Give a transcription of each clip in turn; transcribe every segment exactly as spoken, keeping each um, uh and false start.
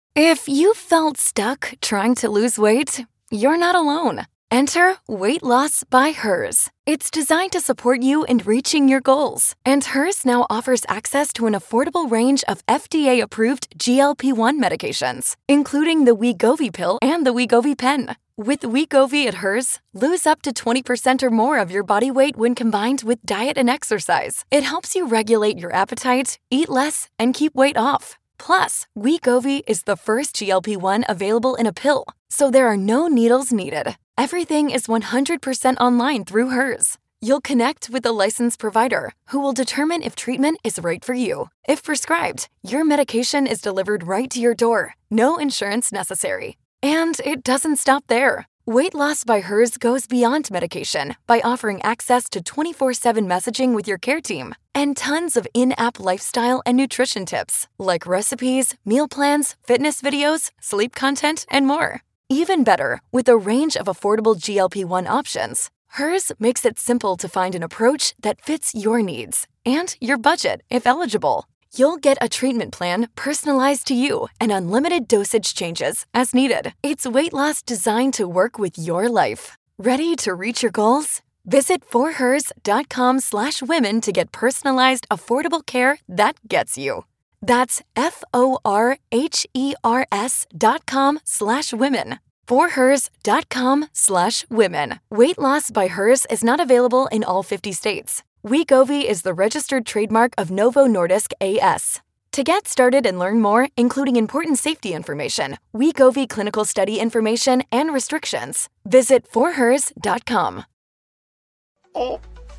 If you felt stuck trying to lose weight, you're not alone. Enter Weight Loss by Hers. It's designed to support you in reaching your goals. And Hers now offers access to an affordable range of F D A-approved G L P one medications, including the Wegovy pill and the Wegovy pen. With Wegovy at Hers, lose up to twenty percent or more of your body weight when combined with diet and exercise. It helps you regulate your appetite, eat less, and keep weight off. Plus, Wegovy is the first G L P one available in a pill, so there are no needles needed. Everything is one hundred percent online through Hers. You'll connect with a licensed provider who will determine if treatment is right for you. If prescribed, your medication is delivered right to your door. No insurance necessary. And it doesn't stop there. Weight Loss by Hers goes beyond medication by offering access to twenty-four seven messaging with your care team and tons of in-app lifestyle and nutrition tips like recipes, meal plans, fitness videos, sleep content, and more. Even better, with a range of affordable G L P one options, Hers makes it simple to find an approach that fits your needs and your budget if eligible. You'll get a treatment plan personalized to you and unlimited dosage changes as needed. It's weight loss designed to work with your life. Ready to reach your goals? Visit forhers.com slash women to get personalized, affordable care that gets you. That's F-O-R-H-E-R-S dot com slash women. forhers.com slash women. Weight Loss by Hers is not available in all fifty states. Wegovy is the registered trademark of Novo Nordisk A S. To get started and learn more, including important safety information, Wegovy clinical study information, and restrictions, visit forhers dot com. Oh.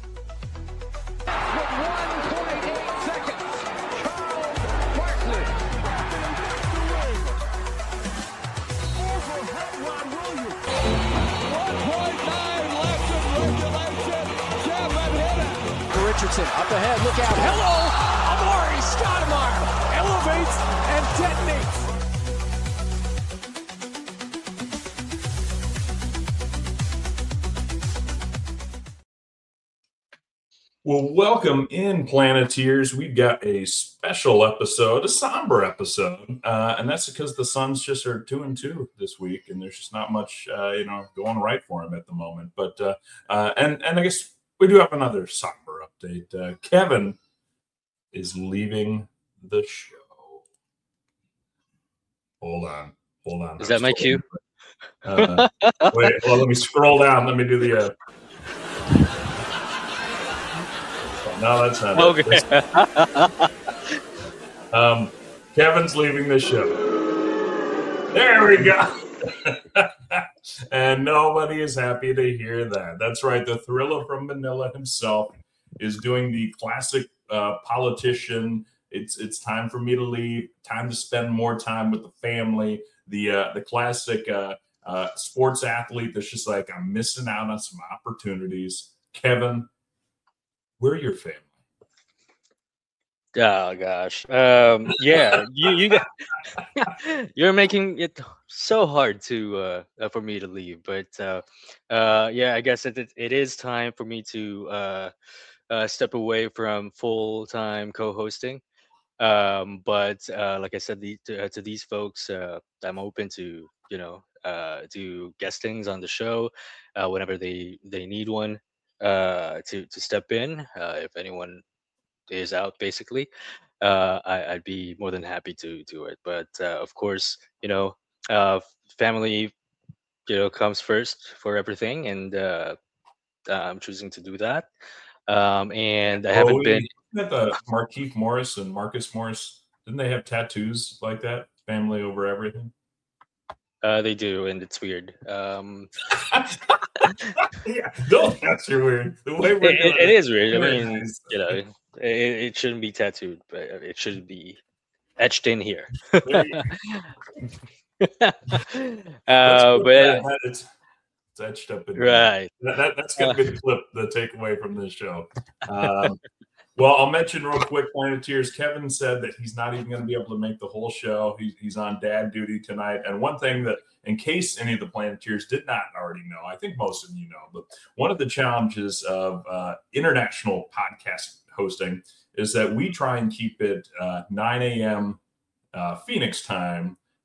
With one point eight seconds, Charles Barkley. Over Ron Williams. one point nine left in regulation. Jeff hit it. Richardson up ahead, look out. Hello, Amari Stoudemire elevates and detonates. Well, welcome in, Planeteers. We've got a special episode, a somber episode, uh, and that's because the Suns just are two and two this week, and there's just not much, uh, you know, going right for them at the moment. But uh, uh, and and I guess we do have another somber update. Uh, Kevin is leaving the show. Hold on, hold on. Is that my cue? Uh, wait, well, let me scroll down. Let me do the. Uh... No, that's not okay. it. um, Kevin's leaving the show. There we go. And nobody is happy to hear that. That's right. The Thriller from Manila himself is doing the classic uh, politician. It's it's time for me to leave. Time to spend more time with the family. The uh, the classic uh, uh, sports athlete that's just like, I'm missing out on some opportunities. Kevin, we're your family. Oh gosh, um, yeah, you you got, you're making it so hard to uh, uh, for me to leave, but uh, uh, yeah, I guess it it is time for me to uh, uh, step away from full time co-hosting. Um, but uh, like I said, the, to, uh, to these folks, uh, I'm open to you know uh, do guestings on the show uh, whenever they they need one uh, to to step in. Uh, if anyone is out, basically, uh, I, I'd be more than happy to do it. But uh, of course, you know, uh, family, you know, comes first for everything, and uh, I'm choosing to do that. Um, and I haven't oh, been. Isn't that the Markeith Morris and Marcus Morris? Didn't they have tattoos like that? Family over everything. Uh, they do, and it's weird. Um, yeah, those cats are weird. The way we're it, doing it is weird. I Very mean, nice. you know, it, it shouldn't be tattooed, but it should be etched in here. There you uh, Let's but that. It's, it's etched up in right. That, that, that's going to be the clip, the takeaway from this show. Um, well, I'll mention real quick, Planeteers. Kevin said that he's not even going to be able to make the whole show. He, he's on dad duty tonight. And one thing that, in case any of the Planeteers did not already know, I think most of you know, but one of the challenges of uh, international podcast hosting is that we try and keep it uh, nine a.m. Uh, Phoenix time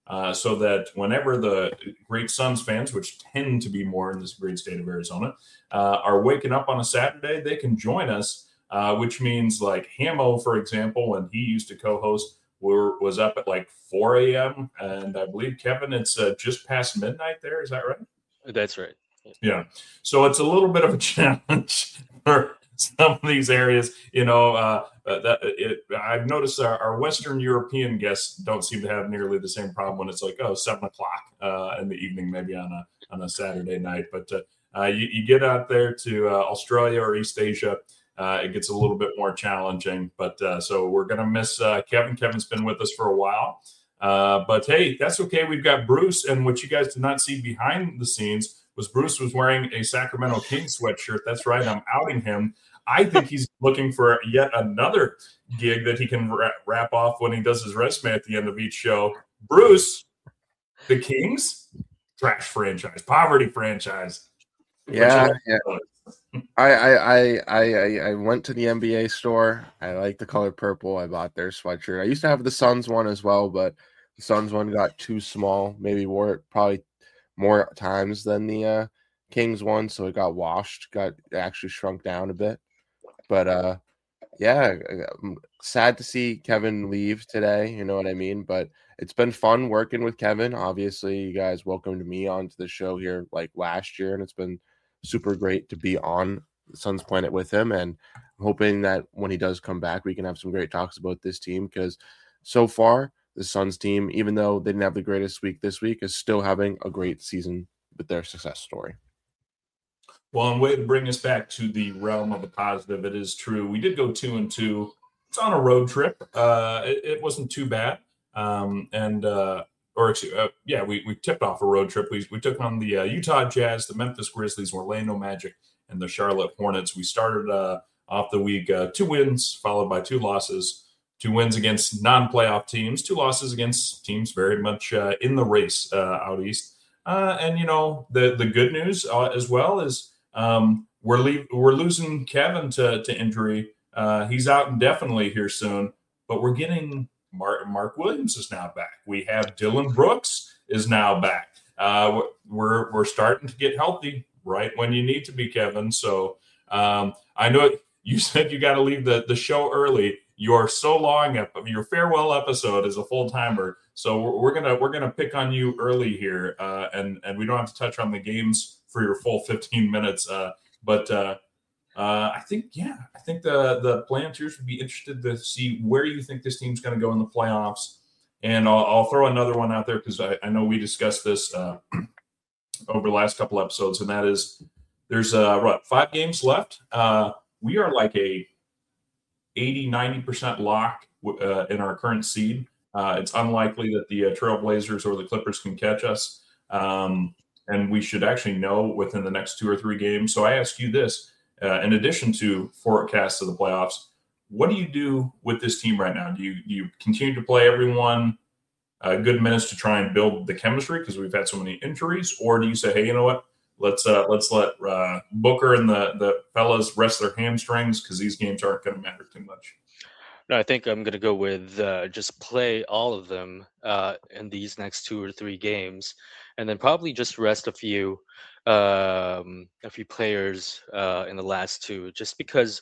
uh, so that whenever the great Suns fans, which tend to be more in this great state of Arizona, uh, are waking up on a Saturday, they can join us, uh, which means like Hamo, for example, when he used to co-host, were, was up at like four a.m. And I believe, Kevin, it's uh, just past midnight there. Is that right? That's right. Yeah. So it's a little bit of a challenge for some of these areas. You know, uh, that it, I've noticed our, our Western European guests don't seem to have nearly the same problem when it's like, oh, seven o'clock uh, in the evening, maybe on a on a Saturday night. But uh, uh, you, you get out there to uh, Australia or East Asia, uh, it gets a little bit more challenging. But uh, so we're going to miss uh, Kevin. Kevin's been with us for a while. Uh, but, hey, that's okay. We've got Bruce. And what you guys did not see behind the scenes was Bruce was wearing a Sacramento Kings sweatshirt. That's right. I'm outing him. I think he's looking for yet another gig that he can ra- wrap off when he does his resume at the end of each show. Bruce, the Kings, trash franchise, poverty franchise. Yeah, yeah. I, I I I I went to the N B A store. I like the color purple. I bought their sweatshirt. I used to have the Suns one as well, but the Suns one got too small. Maybe wore it probably more times than the uh, Kings one, so it got washed. Got actually shrunk down a bit. But uh, yeah, I'm sad to see Kevin leave today. You know what I mean? But it's been fun working with Kevin. Obviously, you guys welcomed me onto the show here like last year, and it's been super great to be on the Suns Planet with him. And I'm hoping that when he does come back, we can have some great talks about this team, because so far the Suns team, even though they didn't have the greatest week this week, is still having a great season with their success story. Well, and way to bring us back to the realm of the positive, it is true. We did go two and two. It's on a road trip. Uh, it, it wasn't too bad. Um, and uh, or uh, yeah, we, we tipped off a road trip. We we took on the uh, Utah Jazz, the Memphis Grizzlies, Orlando Magic, and the Charlotte Hornets. We started uh, off the week uh, two wins, followed by two losses. Two wins against non-playoff teams, two losses against teams very much uh, in the race uh, out east. Uh, and you know the the good news uh, as well is um, we're le- we're losing Kevin to to injury. Uh, he's out indefinitely here soon, but we're getting. Mark, Mark Williams is now back. We have Dylan Brooks is now back. Uh, we're we're starting to get healthy right when you need to be, Kevin. So um, I know it, you said you got to leave the, the show early. You are so long up. Your farewell episode is a full timer. So we're, we're gonna we're gonna pick on you early here, uh, and and we don't have to touch on the games for your full fifteen minutes. Uh, but uh, Uh, I think, yeah, I think the the Planters would be interested to see where you think this team's going to go in the playoffs. And I'll, I'll throw another one out there because I, I know we discussed this uh, over the last couple episodes, and that is there's uh, what, five games left. Uh, we are like a eighty, ninety percent lock uh, in our current seed. Uh, it's unlikely that the uh, Trailblazers or the Clippers can catch us. Um, and we should actually know within the next two or three games. So I ask you this. Uh, in addition to forecasts of the playoffs, what do you do with this team right now? Do you do you continue to play everyone uh, good minutes to try and build the chemistry because we've had so many injuries, or do you say, hey, you know what, let's uh, let's let uh, Booker and the the fellas rest their hamstrings because these games aren't going to matter too much? No, I think I'm going to go with uh, just play all of them uh, in these next two or three games, and then probably just rest a few. Um, a few players uh, in the last two, just because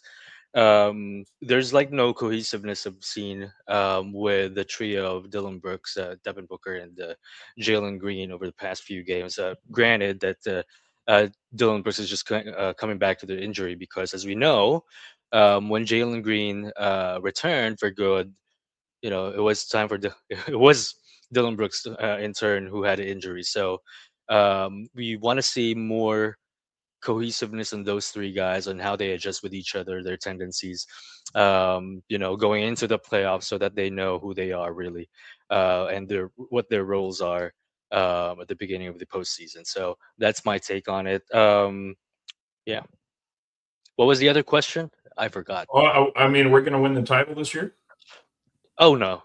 um, there's like no cohesiveness I've seen um, with the trio of Dylan Brooks, uh, Devin Booker, and uh, Jalen Green over the past few games. Uh, granted that uh, uh, Dylan Brooks is just co- uh, coming back to the injury because, as we know, um, when Jalen Green uh, returned for good, you know, it was time for the, it was Dylan Brooks uh, in turn who had an injury. So. Um, we want to see more cohesiveness in those three guys on how they adjust with each other, their tendencies, um, you know, going into the playoffs so that they know who they are really uh, and their what their roles are um, at the beginning of the postseason. So that's my take on it. Um, yeah. What was the other question? I forgot. Oh, I mean, we're going to win the title this year? Oh, no.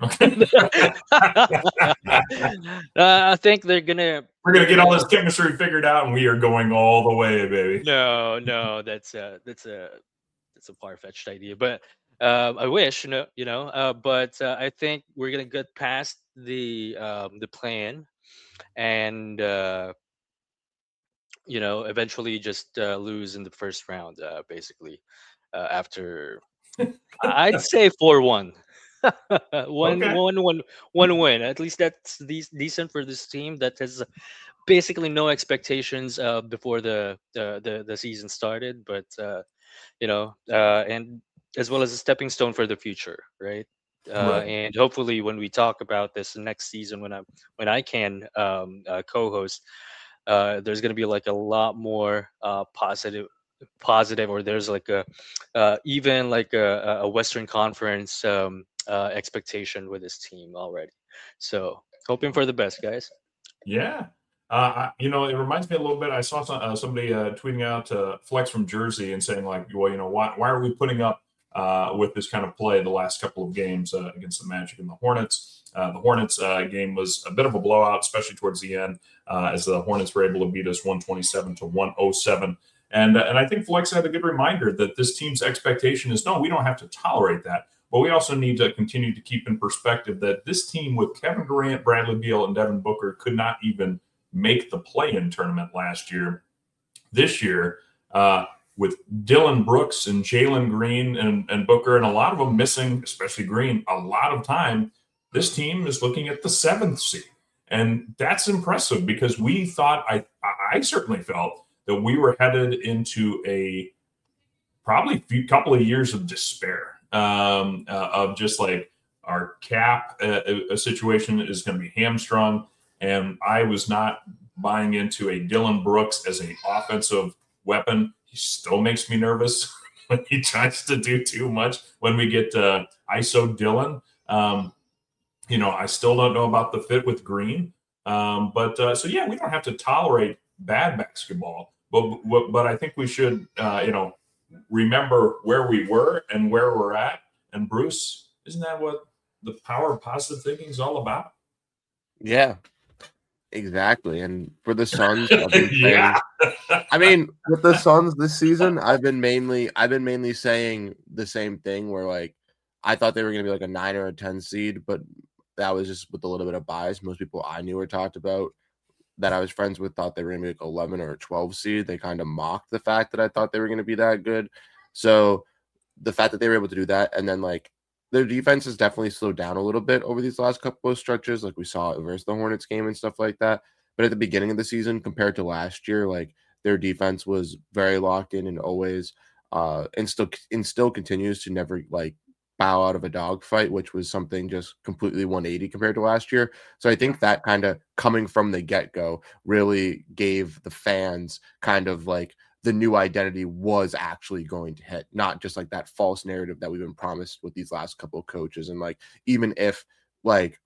uh, I think they're gonna. We're gonna get all this chemistry figured out, and we are going all the way, baby. No, no, that's a that's a that's a far fetched idea. But uh, I wish, you know, you know. Uh, but uh, I think we're gonna get past the um, the plan, and uh, you know, eventually just uh, lose in the first round, uh, basically. Uh, after I'd say four one. one, Okay. one, one, one win. At least that's de- decent for this team that has basically no expectations uh, before the, the the the season started. But uh, you know, uh, and as well as a stepping stone for the future, right? Uh, Right. and hopefully, when we talk about this next season, when I when I can um, uh, co-host, uh, there's going to be like a lot more uh, positive positive or there's like a uh, even like a, a Western Conference um, uh, expectation with this team already. So hoping for the best, guys. Yeah. Uh, I, you know, it reminds me a little bit. I saw some, uh, somebody uh, tweeting out uh, Flex from Jersey and saying, like, well, you know, why, why are we putting up uh, with this kind of play the last couple of games uh, against the Magic and the Hornets? Uh, the Hornets uh, game was a bit of a blowout, especially towards the end, uh, as the Hornets were able to beat us one twenty-seven to one oh seven. And, uh, and I think Flex had a good reminder that this team's expectation is, no, we don't have to tolerate that. But we also need to continue to keep in perspective that this team with Kevin Durant, Bradley Beal, and Devin Booker could not even make the play-in tournament last year. This year, uh, with Dylan Brooks and Jalen Green and, and Booker, and a lot of them missing, especially Green, a lot of time, this team is looking at the seventh seed. And that's impressive because we thought, I, I certainly felt that we were headed into a probably few couple of years of despair. Um, uh, of just like our cap uh, a situation is going to be hamstrung. And I was not buying into a Dylan Brooks as an offensive weapon. He still makes me nervous when he tries to do too much. When we get uh, I S O Dylan, um, you know, I still don't know about the fit with Green. Um, but uh, so, yeah, we don't have to tolerate bad basketball. But, but I think we should, uh, you know, remember where we were and where we're at. And Bruce, isn't that what the power of positive thinking is all about? Yeah, exactly. And for the Suns, I've been saying, yeah. I mean, with the Suns this season, I've been mainly, I've been mainly saying the same thing where like, I thought they were going to be like a nine or a ten seed, but that was just with a little bit of bias. Most people I knew or talked about that I was friends with thought they were going to be like eleven or a twelve seed. They kind of mocked the fact that I thought they were going to be that good. So the fact that they were able to do that, and then like their defense has definitely slowed down a little bit over these last couple of stretches, like we saw versus the Hornets game and stuff like that. But at the beginning of the season, compared to last year, like their defense was very locked in and always, uh, and still and still continues to never like bow out of a dogfight, which was something just completely one eighty compared to last year. So I think that kind of coming from the get-go really gave the fans kind of like the new identity was actually going to hit, not just like that false narrative that we've been promised with these last couple of coaches. And like, even if like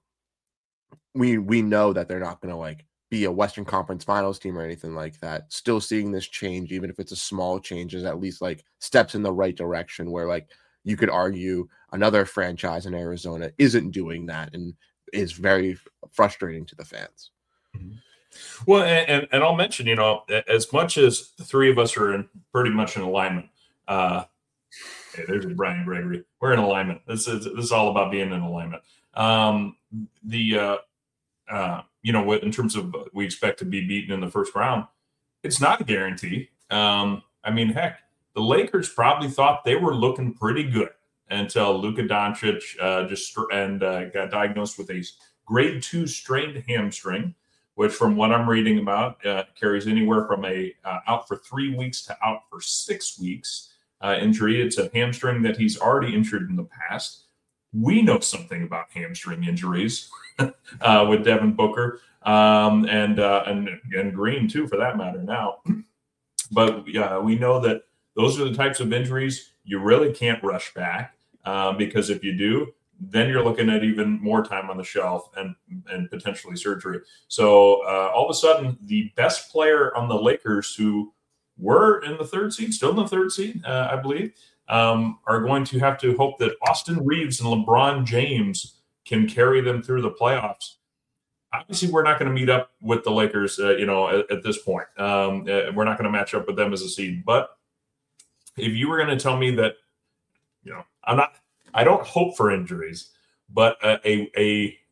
we we know that they're not going to like be a Western Conference Finals team or anything like that, still seeing this change, even if it's a small change, is at least like steps in the right direction where like you could argue another franchise in Arizona isn't doing that and is very frustrating to the fans. Well, and, and I'll mention, you know, as much as the three of us are in pretty much in alignment, uh, hey, there's Brian Gregory. We're in alignment. This is this is all about being in alignment. Um, the uh, uh, you know, in terms of we expect to be beaten in the first round, it's not a guarantee. Um, I mean, heck, the Lakers probably thought they were looking pretty good until Luka Doncic uh, just and uh, got diagnosed with a grade two strained hamstring, which from what I'm reading about uh, carries anywhere from a uh, out for three weeks to out for six weeks uh, injury. It's a hamstring that he's already injured in the past. We know something about hamstring injuries uh, with Devin Booker um, and, uh, and and Green too, for that matter now. But uh, we know that those are the types of injuries you really can't rush back uh, because if you do, then you're looking at even more time on the shelf and, and potentially surgery. So uh, all of a sudden, the best player on the Lakers who were in the third seed, still in the third seed, uh, I believe, um, are going to have to hope that Austin Reeves and LeBron James can carry them through the playoffs. Obviously, we're not going to meet up with the Lakers, uh, you know, at, at this point. Um, uh, we're not going to match up with them as a seed. But if you were going to tell me that, you know, I'm not – I don't hope for injuries, but a, a, a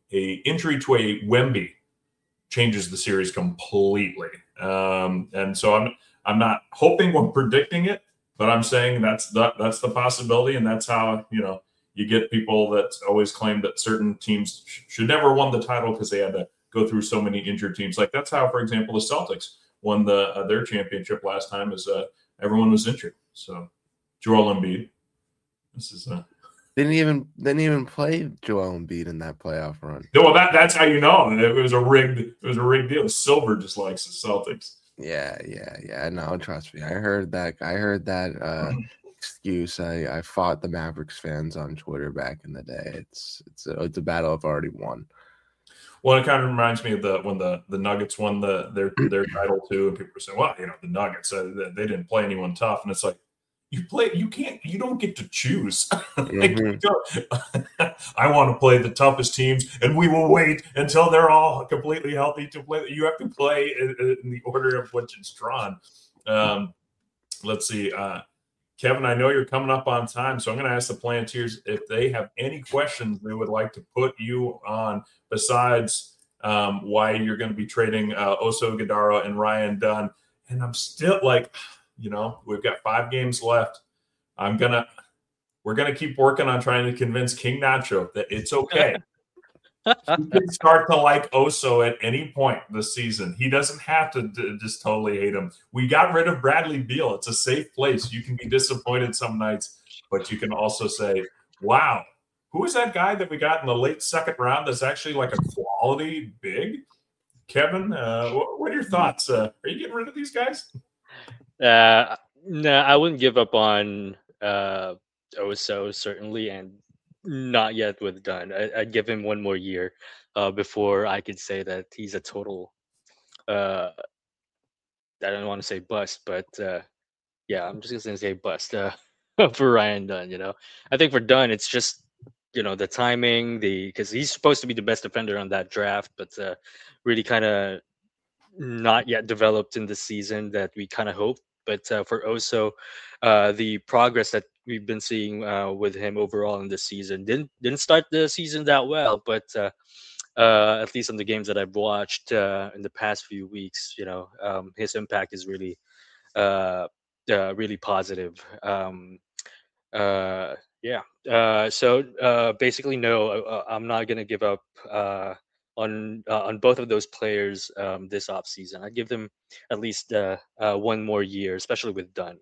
a injury to a Wemby changes the series completely. Um, and so I'm I'm not hoping or predicting it, but I'm saying that's the, that's the possibility, and that's how, you know, you get people that always claim that certain teams sh- should never won the title because they had to go through so many injured teams. Like that's how, for example, the Celtics won the uh, their championship last time, is uh, everyone was injured. So Joel Embiid, this is uh, didn't even didn't even play Joel Embiid in that playoff run. No, well, that that's how you know it was a rigged it was a rigged deal. Silver just likes the Celtics. Yeah, yeah, yeah. No, trust me. I heard that. I heard that uh, excuse. I, I fought the Mavericks fans on Twitter back in the day. It's it's a, it's a battle I've already won. Well, it kind of reminds me of the when the, the Nuggets won the their their title too, and people were saying, "Well, you know, the Nuggets uh, they didn't play anyone tough," and it's like, you play, you can't, you don't get to choose. like, Mm-hmm. you don't, I want to play the toughest teams, and we will wait until they're all completely healthy to play. You have to play in, in the order of which it's drawn. Um, let's see, uh, Kevin. I know you're coming up on time, so I'm going to ask the Planteers if they have any questions they would like to put you on, besides um, why you're going to be trading uh, Oso Ighodaro and Ryan Dunn. And I'm still like, you know, we've got five games left. I'm going to, we're going to keep working on trying to convince King Nacho that it's okay. You can start to like Oso at any point this season. He doesn't have to d- just totally hate him. We got rid of Bradley Beal. It's a safe place. You can be disappointed some nights, but you can also say, wow, who is that guy that we got in the late second round that's actually like a quality big? Kevin, uh, what, what are your thoughts? Uh, are you getting rid of these guys? Uh, no, I wouldn't give up on uh, Oso, certainly, and not yet with Dunn. I, I'd give him one more year uh, before I could say that he's a total, uh, I don't want to say bust, but uh, yeah, I'm just going to say bust uh, for Ryan Dunn, you know. I think for Dunn, it's just, you know, the timing, the because he's supposed to be the best defender on that draft, but uh, really kind of not yet developed in the season that we kind of hope. But uh, for Oso, uh, the progress that we've been seeing uh, with him overall in this season didn't didn't start the season that well, but uh, uh, at least on the games that I've watched uh, in the past few weeks, you know, um, his impact is really, uh, uh, really positive. Um, uh, yeah. Uh, so uh, basically, no, uh, I'm not gonna give up uh, on uh, on both of those players um, this offseason. I give them at least uh, uh, one more year, especially with Dunn.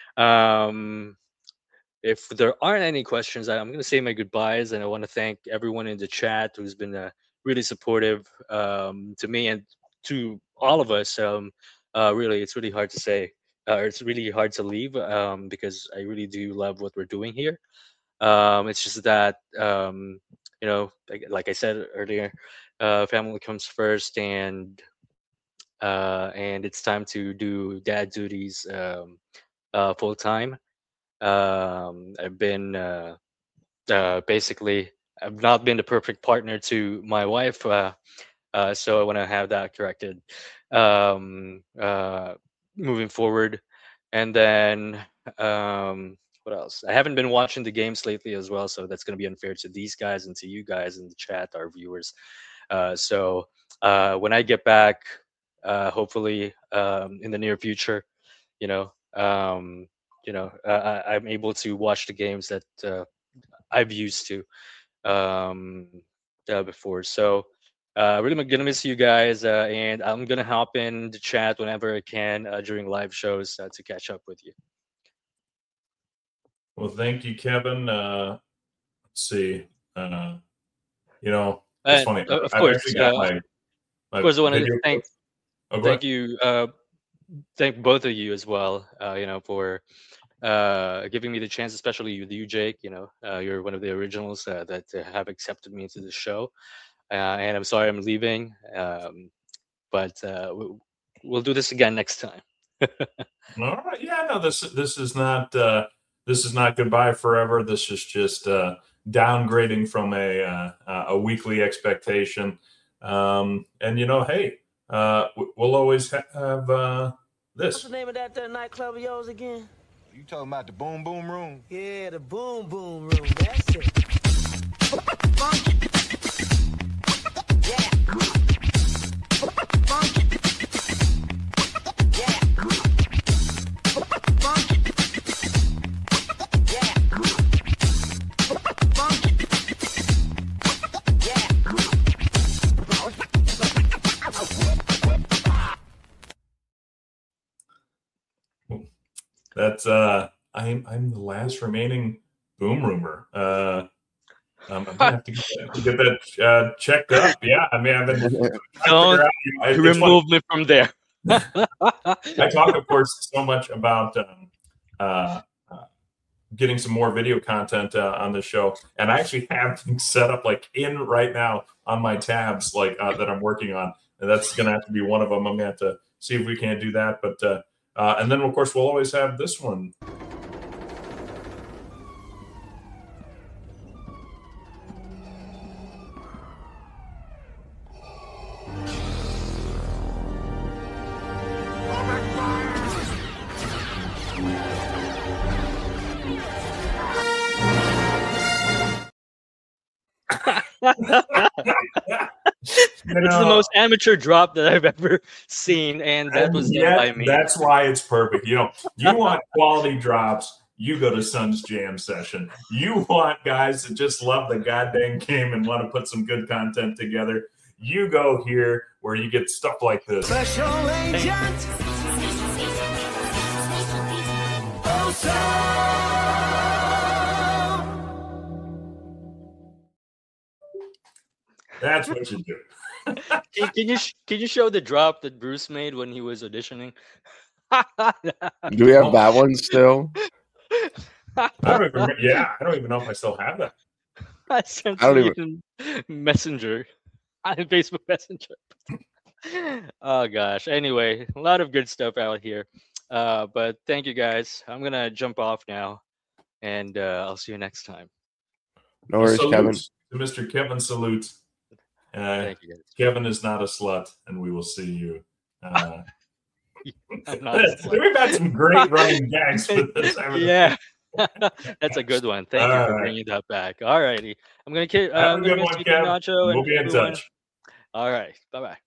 Um, if there aren't any questions, I- I'm going to say my goodbyes, and I want to thank everyone in the chat who's been uh, really supportive um, to me and to all of us. Um, uh, really, it's really hard to say, uh, it's really hard to leave um, because I really do love what we're doing here. Um, it's just that, um, you know, like, like I said earlier, uh, family comes first, and uh, and it's time to do dad duties um, uh, full time. Um, I've been uh, uh, basically, I've not been the perfect partner to my wife, uh, uh, so I want to have that corrected um, uh, moving forward. And then um, what else? I haven't been watching the games lately as well, so that's going to be unfair to these guys and to you guys in the chat, our viewers. Uh, so uh, when I get back, uh, hopefully um, in the near future, you know, um, you know, uh, I, I'm able to watch the games that uh, I've used to um, uh, before. So uh, really gonna miss you guys, uh, and I'm gonna hop in the chat whenever I can uh, during live shows uh, to catch up with you. Well, thank you, Kevin. Uh, let's see. Uh, you know, it's Uh, funny. of I've course, actually got uh, my, my of course, I wanted video to thank clip. Oh, go thank ahead. you, uh, thank both of you as well. Uh, you know, for uh, giving me the chance, especially with you, Jake. You know, uh, you're one of the originals uh, that uh, have accepted me into the show. Uh, and I'm sorry I'm leaving, um, but uh, we'll, we'll do this again next time. All right. Yeah, no, this this is not uh, this is not goodbye forever. This is just uh, downgrading from a uh, a weekly expectation. Um, and you know, hey, uh, we'll always ha- have uh, this. What's the name of that uh, nightclub of yours again? You talking about the Boom Boom Room? Yeah, the Boom Boom Room. That's it. That's uh, I'm I'm the last remaining boom rumor. Uh, um, I'm gonna have to get that, get that uh, checked up. Yeah, I mean, I've been trying to Don't figure out. You know, it- it's remove funny. me from there. I talk, of course, so much about um, uh, uh, getting some more video content uh, on the show, and I actually have things set up like in right now on my tabs, like uh, that I'm working on, and that's going to have to be one of them. I'm going to have to see if we can't do that, but uh, uh, and then of course we'll always have this one. It's the most amateur drop that I've ever seen, and that was done yeah, by me. That's why it's perfect. You know, you want quality drops, you go to Suns Jam Session. You want guys that just love the goddamn game and want to put some good content together, you go here where you get stuff like this. Special agent. That's what you do. Can, can you sh- can you show the drop that Bruce made when he was auditioning? Do we have that one still? I don't even remember, yeah, I don't even know if I still have that. I sent I don't it in Messenger, on Facebook Messenger. Oh gosh. Anyway, a lot of good stuff out here. Uh, but thank you guys. I'm gonna jump off now, and uh, I'll see you next time. No worries, Salute Kevin. to Mister Kevin Salute. Uh, Thank you guys. Kevin is not a slut, and we will see you. Uh, I'm not a slut. we've had some great running gags with this. haven't we? Yeah. That's a good one. Thank you All for right. bringing that back. All righty. I'm gonna ki- uh, Have I'm a gonna good miss one, you, Kev. Nacho, We'll and be in everyone. touch. All right. Bye bye.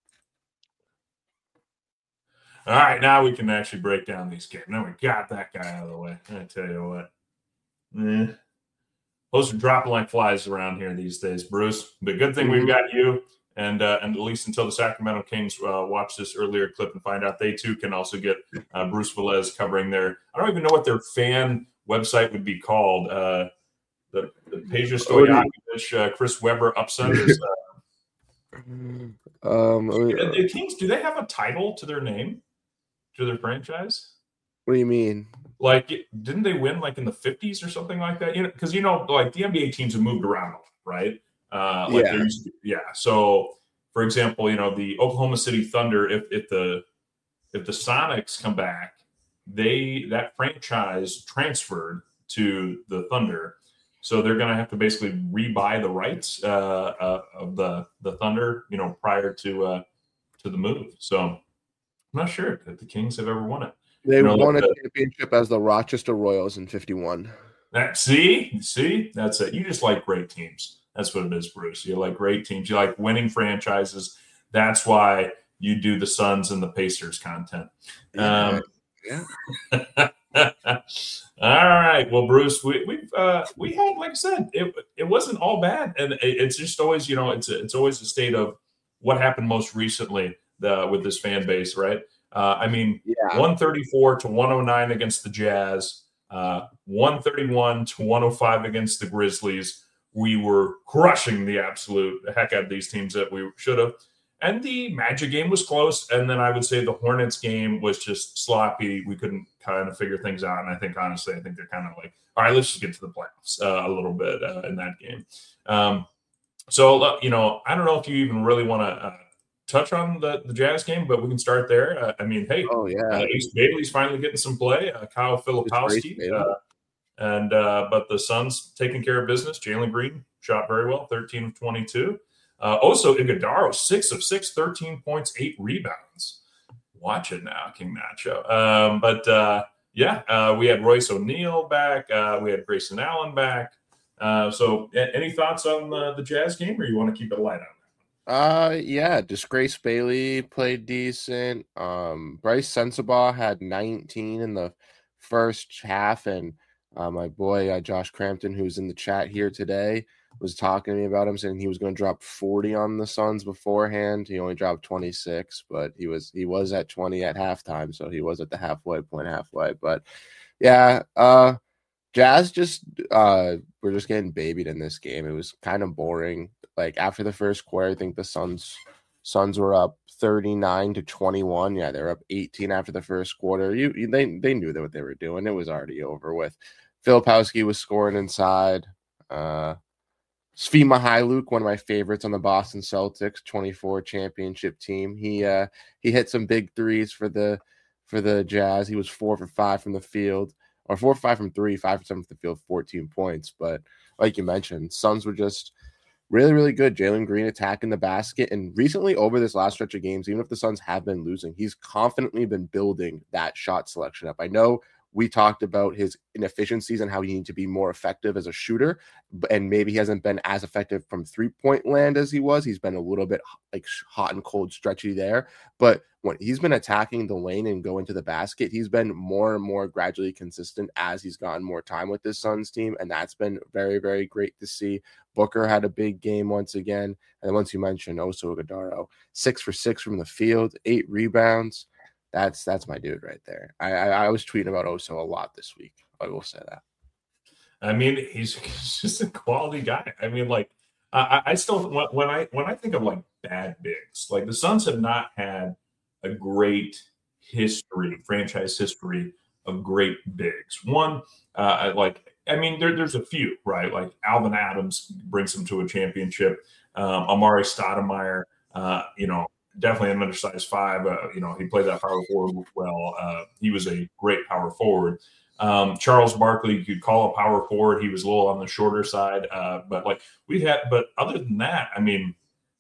All right, now we can actually break down these games. Now we got that guy out of the way. I tell you what. Eh. Those are dropping like flies around here these days, Bruce. But good thing we've got you. And uh, and at least until the Sacramento Kings uh, watch this earlier clip and find out, they too can also get uh, Bruce Velez covering their. I don't even know what their fan website would be called. Uh, the the Peja Stojakovic, uh, Chris Webber Upsenders. Uh, Um, the, the Kings, do they have a title to their name, to their franchise? what do you mean? Like, didn't they win like in the fifties or something like that? You know, because you know, like the N B A teams have moved around, right? Uh, like Yeah. there used to be, yeah. So, for example, you know, the Oklahoma City Thunder, if if the if the Sonics come back, they that franchise transferred to the Thunder, so they're going to have to basically rebuy the rights uh, uh, of the the Thunder, you know, prior to uh, to the move. So, I'm not sure that the Kings have ever won it. They You know, won like a the- championship as the Rochester Royals in fifty-one. That, see, see, that's it. You just like great teams. That's what it is, Bruce. You like great teams. You like winning franchises. That's why you do the Suns and the Pacers content. Um, Yeah. all right. Well, Bruce, we we've uh, we had, like I said, it it wasn't all bad, and it, it's just always, you know, it's a, it's always a state of what happened most recently the, with this fan base, right? Uh, I mean, Yeah. one thirty-four to one oh nine against the Jazz, uh, one thirty-one to one oh five against the Grizzlies. We were crushing the absolute heck out of these teams that we should have. And the Magic game was close. And then I would say the Hornets game was just sloppy. We couldn't kind of figure things out. And I think, honestly, I think they're kind of like, all right, let's just get to the playoffs uh, a little bit uh, in that game. Um, so, you know, I don't know if you even really want to uh, touch on the, the Jazz game, but we can start there. Uh, I mean, hey, Oh, yeah. uh, Ace Bailey's finally getting some play. Uh, Kyle Filipowski. Bailey. Uh, and uh, but the Suns taking care of business. Jalen Green shot very well, thirteen of twenty-two. Uh, also, Iguodala, six of six, thirteen points, eight rebounds. Watch it now, King Nacho. Um, but, uh, yeah, uh, we had Royce O'Neal back. Uh, we had Grayson Allen back. Uh, so a- any thoughts on the, the Jazz game, or you want to keep it light on that? Uh, yeah. Disgrace Bailey played decent. Um, Bryce Sensabaugh had nineteen in the first half, and uh, my boy uh, Josh Crampton, who's in the chat here today, was talking to me about him, saying he was going to drop forty on the Suns beforehand. He only dropped twenty-six, but he was he was at twenty at halftime, so he was at the halfway point halfway. But yeah, uh, Jazz just uh, were just getting babied in this game. It was kind of boring. Like after the first quarter, I think the Suns Suns were up thirty-nine to twenty-one. Yeah, they were up eighteen after the first quarter. You, you they they knew that what they were doing. It was already over with. Filipowski was scoring inside. Uh, Svi Mykhailiuk, one of my favorites on the Boston Celtics, twenty-four championship team. He uh, he hit some big threes for the for the Jazz. He was four for five from the field, or four for five from three, five for seven from the field, fourteen points. But like you mentioned, Suns were just really, really good. Jalen Green attacking the basket. And recently, over this last stretch of games, even if the Suns have been losing, he's confidently been building that shot selection up. I know we talked about his inefficiencies and how he needs to be more effective as a shooter, and maybe he hasn't been as effective from three-point land as he was. He's been a little bit like hot and cold, stretchy there. But when he's been attacking the lane and going to the basket, he's been more and more gradually consistent as he's gotten more time with this Suns team, and that's been very, very great to see. Booker had a big game once again, and once you mentioned Oso Ighodaro, six for six from the field, eight rebounds. That's that's my dude right there. I, I I was tweeting about Oso a lot this week. I will say that. I mean, he's, he's just a quality guy. I mean, like I, I still when I when I think of like bad bigs, like the Suns have not had a great history, franchise history of great bigs. One, uh, like I mean, there, there's a few, right? Like Alvin Adams brings him to a championship. Um, Amari Stoudemire, uh, you know. Definitely an undersized five. Uh, you know, he played that power forward well. Uh, he was a great power forward. Um, Charles Barkley, you could call a power forward. He was a little on the shorter side. Uh, but like we had, but other than that, I mean,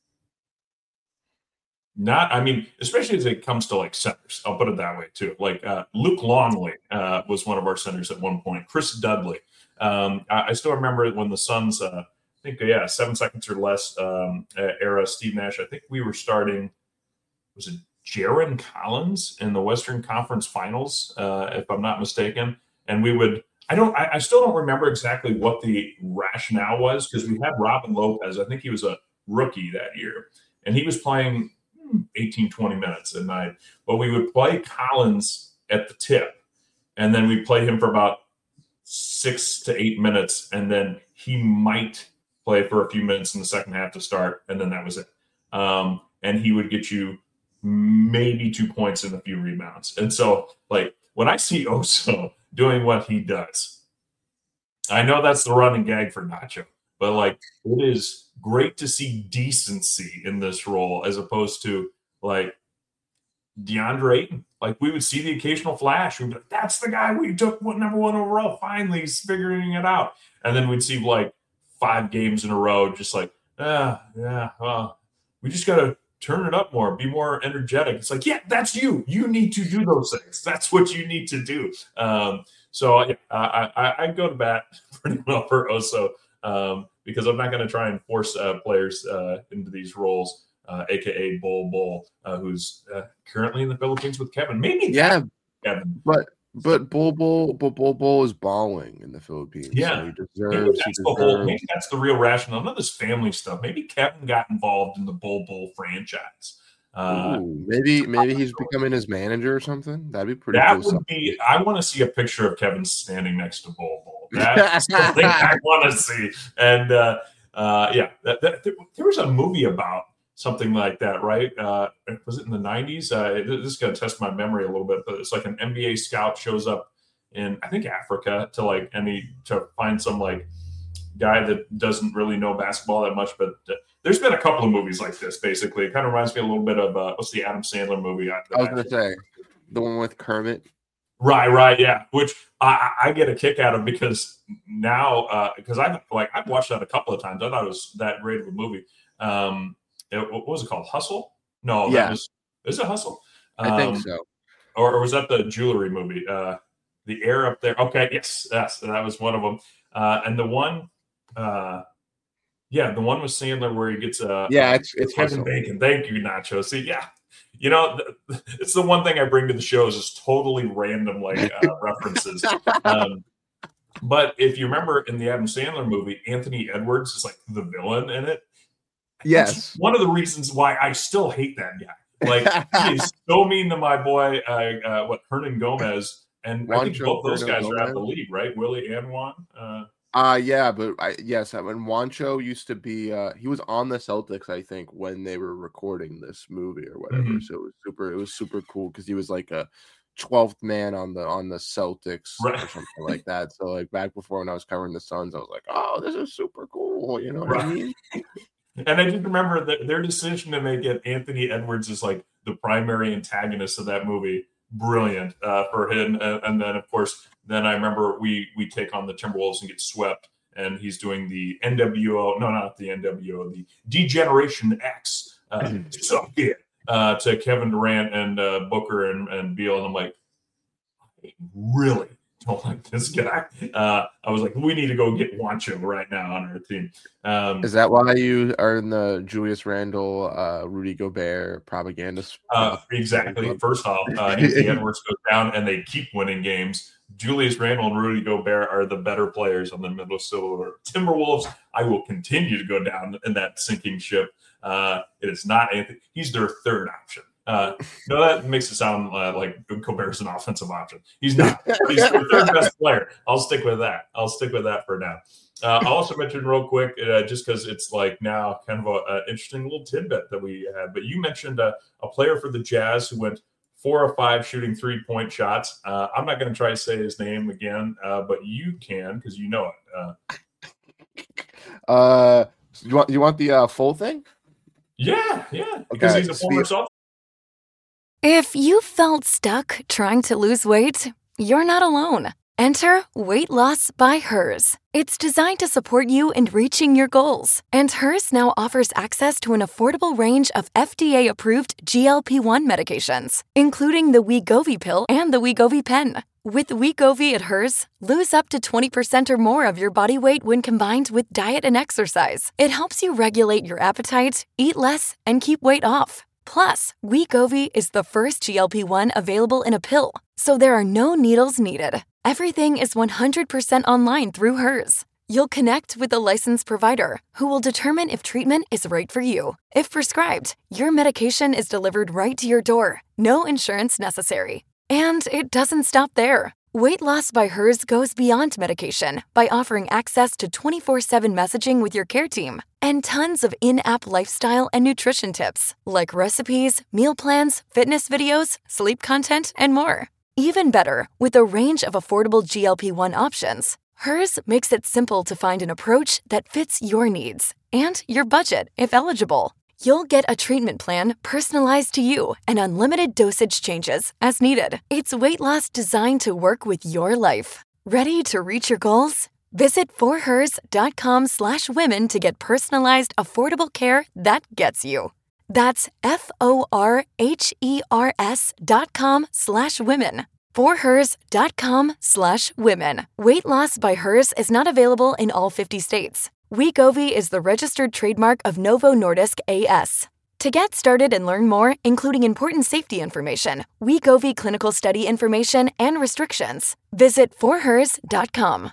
not, I mean, especially as it comes to like centers, I'll put it that way too. Like uh, Luke Longley uh, was one of our centers at one point. Chris Dudley. Um, I, I still remember when the Suns, uh, I think, yeah, seven seconds or less um, era, Steve Nash, I think we were starting, was it Jaron Collins in the Western Conference Finals, uh, if I'm not mistaken. And we would, I don't, I, I still don't remember exactly what the rationale was because we had Robin Lopez. I think he was a rookie that year. And he was playing eighteen, twenty minutes a night. But we would play Collins at the tip. And then we'd play him for about six to eight minutes. And then he might play for a few minutes in the second half to start. And then that was it. Um, and he would get you maybe two points and a few rebounds. And so, like, when I see Oso doing what he does, I know that's the running gag for Nacho, but, like, it is great to see decency in this role as opposed to, like, DeAndre Ayton. Like, we would see the occasional flash. We'd be like, that's the guy we took number one overall. Finally, he's figuring it out. And then we'd see, like, five games in a row just like, ah, yeah, well, we just got to turn it up more, be more energetic. It's like, yeah, that's you. You need to do those things. That's what you need to do. Um, so yeah, I, I, I go to bat pretty well for Oso um, because I'm not going to try and force uh, players uh, into these roles, uh, a k a. Bol Bol, uh, who's uh, currently in the Philippines with Kevin. Maybe yeah, Kevin. But but Bol Bol, Bol Bol Bol is balling in the Philippines. Yeah, so he deserves, maybe that's, he the deserves. whole, maybe that's the real rationale. None of this family stuff. Maybe Kevin got involved in the Bol Bol franchise. Uh, Ooh, maybe maybe he's becoming his manager or something. That'd be pretty. That cool would stuff. be. I want to see a picture of Kevin standing next to Bol Bol. That's something I want to see. And uh, uh, yeah, that, that, there, there was a movie about something like that, right? Uh, was it in the nineties? Uh, this is going to test my memory a little bit, but it's like an N B A scout shows up in, I think, Africa to like any to find some like guy that doesn't really know basketball that much. But uh, there's been a couple of movies like this. Basically, it kind of reminds me a little bit of uh, what's the Adam Sandler movie? I, I was going to say the one with Kermit. Right, right, yeah. Which I, I get a kick out of because now, because uh, I like I've watched that a couple of times. I thought it was that great of a movie. Um, it, what was it called? Hustle? No, yeah. that was is it Hustle? Um, I think so. Or, or was that the jewelry movie? Uh, the Air Up There. Okay, yes, yes, that was one of them. Uh, and the one, uh, yeah, the one with Sandler where he gets uh, yeah, it's it's Kevin Hustle. Bacon. Thank you, Nacho. See, yeah. You know, it's the one thing I bring to the shows is totally random, like uh, references. Um, But if you remember in the Adam Sandler movie, Anthony Edwards is like the villain in it. Yes. That's one of the reasons why I still hate that guy. Like, he is so mean to my boy, uh, uh, what, Hernan Gomez. And Juancho I think both those Hernan guys are out of the Gomez. league, right? Willie and Juan. Uh, Uh yeah, but I yes, when Juancho used to be uh he was on the Celtics, I think, when they were recording this movie or whatever. Mhm. So it was super it was super cool because he was like a twelfth man on the on the Celtics Right. or something like that. So like back before when I was covering the Suns, I was like, oh, this is super cool. You know what Right. I mean? And I just remember that their decision to make it Anthony Edwards is like the primary antagonist of that movie. Brilliant uh, for him. And, and then, of course, then I remember we we take on the Timberwolves and get swept. And he's doing the N W O, no, not the N W O, the Degeneration X. Uh, suck it uh, to Kevin Durant and uh, Booker and, and Beal. And I'm like, I really don't like this guy. Uh, I was like, we need to go get Juancho right now on our team. Um, Is that why you are in the Julius Randle, uh, Rudy Gobert propaganda? Uh, exactly. First off, uh, Anthony Edwards goes down and they keep winning games. Julius Randle and Rudy Gobert are the better players on the Minnesota Timberwolves. I will continue to go down in that sinking ship. Uh, it is not Anthony. He's their third option. Uh, no, that makes it sound uh, like Gobert's an offensive option. He's not. He's their third best player. I'll stick with that. I'll stick with that for now. Uh, I'll also mention real quick, uh, just because it's like now kind of an interesting little tidbit that we had. But you mentioned uh, a player for the Jazz who went four or five shooting three-point shots. Uh, I'm not going to try to say his name again, uh, but you can because you know it. Uh, uh, you want you want the uh, full thing? Yeah, yeah, because Okay, he's a former Steve- Celtic. If you felt stuck trying to lose weight, you're not alone. Enter Weight Loss by Hers. It's designed to support you in reaching your goals. And Hers now offers access to an affordable range of F D A-approved G L P one medications, including the Wegovy pill and the Wegovy pen. With Wegovy at Hers, lose up to twenty percent or more of your body weight when combined with diet and exercise. It helps you regulate your appetite, eat less, and keep weight off. Plus, Wegovy is the first G L P one available in a pill, so there are no needles needed. Everything is one hundred percent online through Hers. You'll connect with a licensed provider who will determine if treatment is right for you. If prescribed, your medication is delivered right to your door. No insurance necessary. And it doesn't stop there. Weight Loss by Hers goes beyond medication by offering access to twenty-four seven messaging with your care team and tons of in-app lifestyle and nutrition tips like recipes, meal plans, fitness videos, sleep content, and more. Even better, with a range of affordable G L P one options, Hers makes it simple to find an approach that fits your needs and your budget if eligible. You'll get a treatment plan personalized to you and unlimited dosage changes as needed. It's weight loss designed to work with your life. Ready to reach your goals? Visit forhers.com slash women to get personalized, affordable care that gets you. That's F-O-R-H-E-R-S dot com slash women. forhers.com slash women. Weight Loss by Hers is not available in all fifty states. Wegovy is the registered trademark of Novo Nordisk A S. To get started and learn more, including important safety information, Wegovy clinical study information, and restrictions, visit forhers dot com.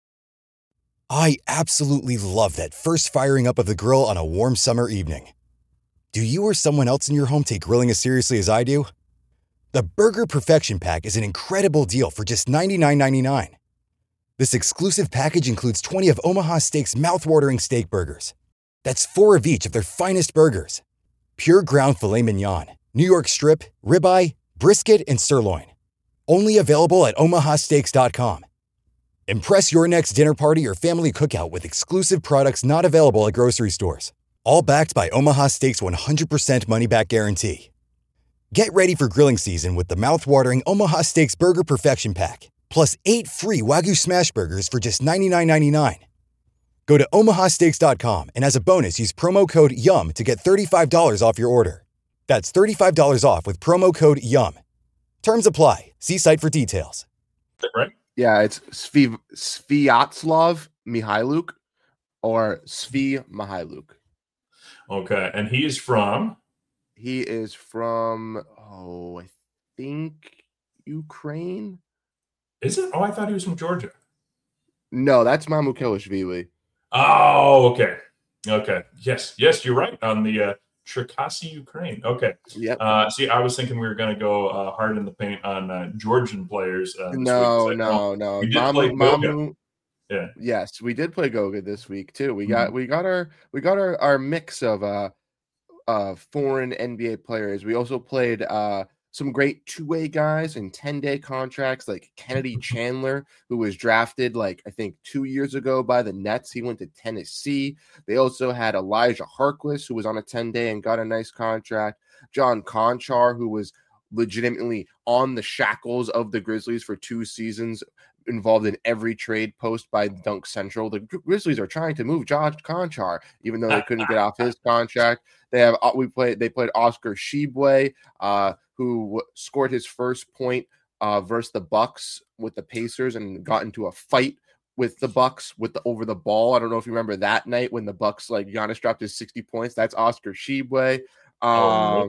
I absolutely love that first firing up of the grill on a warm summer evening. Do you or someone else in your home take grilling as seriously as I do? The Burger Perfection Pack is an incredible deal for just ninety-nine ninety-nine. This exclusive package includes twenty of Omaha Steak's mouthwatering steak burgers. That's four of each of their finest burgers. Pure ground filet mignon, New York strip, ribeye, brisket, and sirloin. Only available at omaha steaks dot com. Impress your next dinner party or family cookout with exclusive products not available at grocery stores. All backed by Omaha Steaks one hundred percent money-back guarantee. Get ready for grilling season with the mouth-watering Omaha Steaks Burger Perfection Pack, plus eight free Wagyu Smash Burgers for just ninety-nine ninety-nine. Go to omaha steaks dot com and as a bonus, use promo code YUM to get thirty-five dollars off your order. That's thirty-five dollars off with promo code YUM. Terms apply. See site for details. Right? Yeah, it's Svi, Sviatoslav Mihailuk or Svi Mihailuk. Okay, and he's from? He is from, oh, I think Ukraine. Is it? Oh, I thought he was from Georgia. No, that's Mamukilishvili. Oh, okay. Okay. Yes. Yes, you're right on the uh, Cherkasy, Ukraine. Okay. Yep. Uh, see, I was thinking we were going to go uh, hard in the paint on uh, Georgian players uh, this No, week. no, no. We did Mamu, play Goga. Mamu. Yeah. Yes, we did play Goga this week too. We Mhm. got we got our we got our, our mix of uh uh foreign N B A players. We also played uh some great two-way guys in ten-day contracts like Kennedy Chandler, who was drafted like I think two years ago by the Nets. He went to Tennessee. They also had Elijah Harkless, who was on a ten-day and got a nice contract. John Conchar, who was legitimately on the shackles of the Grizzlies for two seasons, involved in every trade post by Dunk Central. The Grizzlies are trying to move Josh Conchar, even though they couldn't get off his contract. They have we played. They played Oscar Shibwe, uh, who scored his first point uh, versus the Bucks with the Pacers and got into a fight with the Bucks with the over the ball. I don't know if you remember that night when the Bucks like Giannis dropped his sixty points. That's Oscar Shibwe. Um, Oh,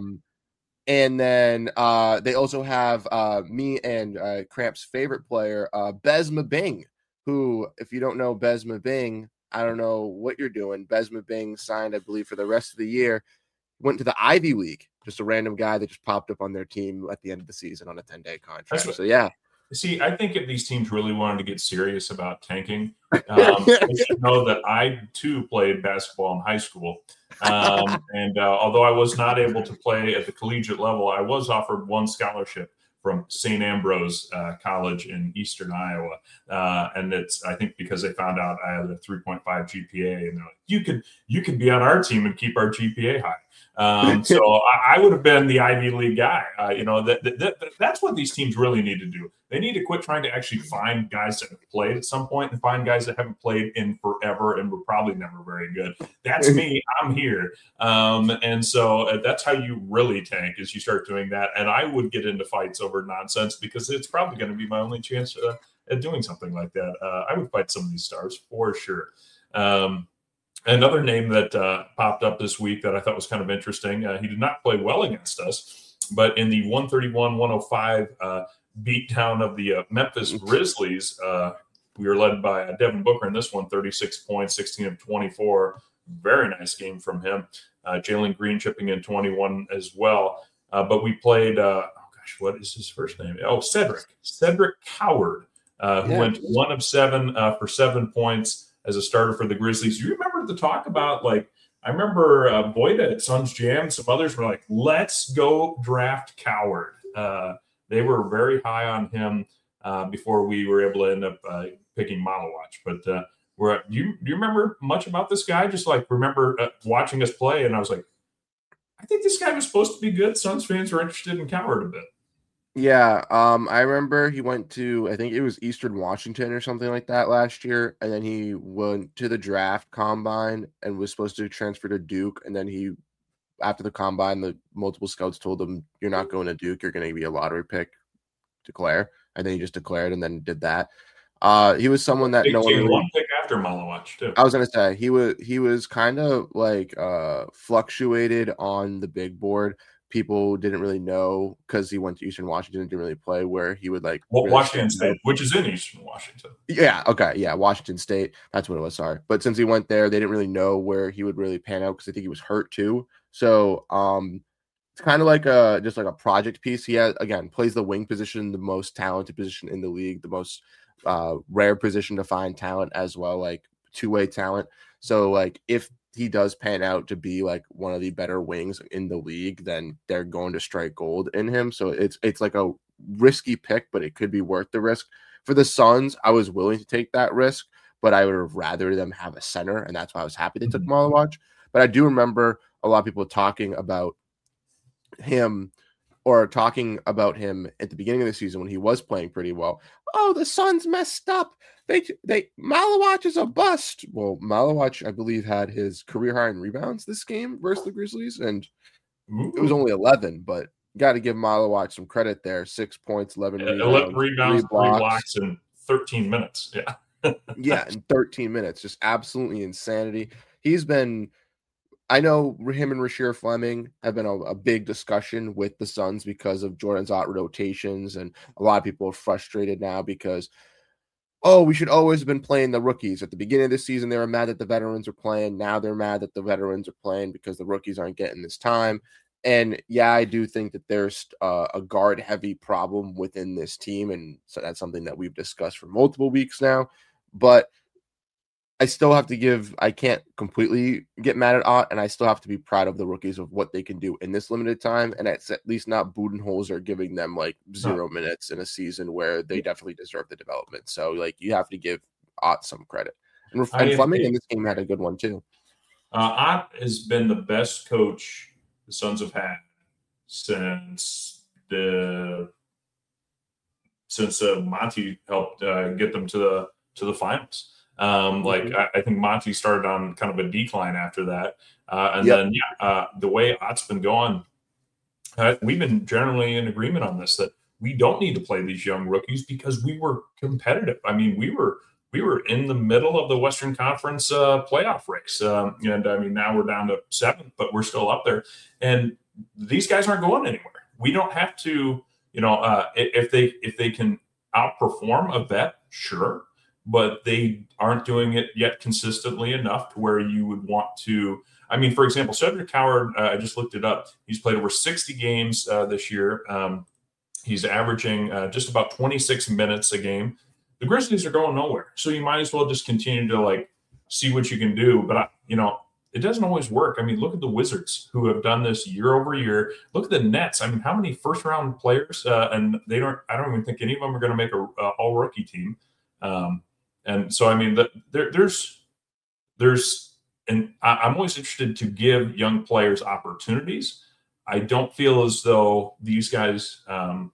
And then uh, they also have uh, me and uh, Cramp's favorite player, uh, Besma Bing, who, if you don't know Besma Bing, I don't know what you're doing. Besma Bing signed, I believe, for the rest of the year. Went to the Ivy League, just a random guy that just popped up on their team at the end of the season on a ten-day contract. What, so, yeah. See, I think if these teams really wanted to get serious about tanking, um, they should know that I, too, played basketball in high school. Um, and uh, although I was not able to play at the collegiate level, I was offered one scholarship from Saint Ambrose uh, College in Eastern Iowa. Uh, and it's, I think, because they found out I had a three point five G P A, and they're like, you could, you could be on our team and keep our G P A high. Um, so I, I would have been the Ivy League guy. Uh, you know, that, that, that that's what these teams really need to do. They need to quit trying to actually find guys that have played at some point and find guys that haven't played in forever and were probably never very good. That's me. I'm here. Um, and so uh, that's how you really tank, is you start doing that. And I would get into fights over nonsense because it's probably going to be my only chance uh, at doing something like that. Uh, I would fight some of these stars for sure. Um, Another name that uh, popped up this week that I thought was kind of interesting. Uh, he did not play well against us, but in the one thirty-one one oh five uh, beatdown of the uh, Memphis Grizzlies, uh, we were led by uh, Devin Booker in this one, thirty-six points, sixteen of twenty-four. Very nice game from him. Uh, Jalen Green chipping in twenty-one as well. Uh, but we played, uh, oh gosh, what is his first name? Oh, Cedric. Cedric Coward, uh, who yeah. went one of seven uh, for seven points as a starter for the Grizzlies. You remember the talk about, like, I remember uh, Boyda at Suns Jam, some others were like, let's go draft Coward. Uh, they were very high on him uh, before we were able to end up uh, picking Malawatch. But uh, we're, do, you, do you remember much about this guy? Just like remember uh, watching us play, and I was like, I think this guy was supposed to be good. Suns fans were interested in Coward a bit. Yeah, um, I remember he went to, I think it was Eastern Washington or something like that last year, and then he went to the draft combine and was supposed to transfer to Duke, and then he, after the combine, the multiple scouts told him, you're not going to Duke, you're going to be a lottery pick, declare, and then he just declared and then did that. Uh, he was someone that Big no one really, one pick after Malawatch too. I was gonna say he was he was kind of like uh, fluctuated on the big board. People didn't really know because he went to Eastern Washington and didn't really play where he would like well, really Washington State, which is in Eastern Washington. Yeah, okay, yeah, Washington State. That's what it was. Sorry, but since he went there, they didn't really know where he would really pan out because I think he was hurt too. So um, it's kind of like a just like a project piece. He has again plays the wing position, the most talented position in the league, the most uh, rare position to find talent as well, like two way talent. So like if he does pan out to be like one of the better wings in the league, then they're going to strike gold in him. So it's it's like a risky pick, but it could be worth the risk. For the Suns, I was willing to take that risk, but I would have rather them have a center, and that's why I was happy they took Malawatch. But I do remember a lot of people talking about him or talking about him at the beginning of the season when he was playing pretty well. Oh, the Suns messed up. They they Malawatch is a bust. Well, Malawatch, I believe, had his career high in rebounds this game versus the Grizzlies, and Ooh. It was only eleven, but got to give Malawatch some credit there. Six points, eleven yeah, rebounds, eleven rebounds, three blocks. three blocks in thirteen minutes. Yeah. yeah, in thirteen minutes. Just absolutely insanity. He's been I know him and Rasheer Fleming have been a, a big discussion with the Suns because of Jordan's out rotations, and a lot of people are frustrated now because oh, we should always have been playing the rookies. At the beginning of the season, they were mad that the veterans are playing. Now they're mad that the veterans are playing because the rookies aren't getting this time. And yeah, I do think that there's uh, a guard-heavy problem within this team, and so that's something that we've discussed for multiple weeks now. But I still have to give – I can't completely get mad at Ott, and I still have to be proud of the rookies of what they can do in this limited time, and it's at least not Budenholzer giving them, like, zero no. minutes in a season where they definitely deserve the development. So, like, you have to give Ott some credit. And, and Fleming in this game had a good one, too. Uh, Ott has been the best coach – the Suns have had since the since uh, Monty helped uh, get them to the to the finals. Um, like mm-hmm. I, I think Monty started on kind of a decline after that, uh, and yep. then yeah, uh, the way Ott's been going, uh, we've been generally in agreement on this that we don't need to play these young rookies because we were competitive. I mean, we were. We were in the middle of the Western Conference uh, playoff race. Um, and, I mean, now we're down to seventh, but we're still up there. And these guys aren't going anywhere. We don't have to, you know, uh, if they if they can outperform a vet, sure. But they aren't doing it yet consistently enough to where you would want to. I mean, for example, Cedric Howard, uh, I just looked it up. He's played over sixty games uh, this year. Um, he's averaging uh, just about twenty-six minutes a game. The Grizzlies are going nowhere, so you might as well just continue to like see what you can do. But I, you know, it doesn't always work. I mean, look at the Wizards who have done this year over year. Look at the Nets. I mean, how many first round players? Uh, and they don't. I don't even think any of them are going to make a, a all rookie team. Um, and so, I mean, the, there, there's there's, and I, I'm always interested to give young players opportunities. I don't feel as though these guys. Um,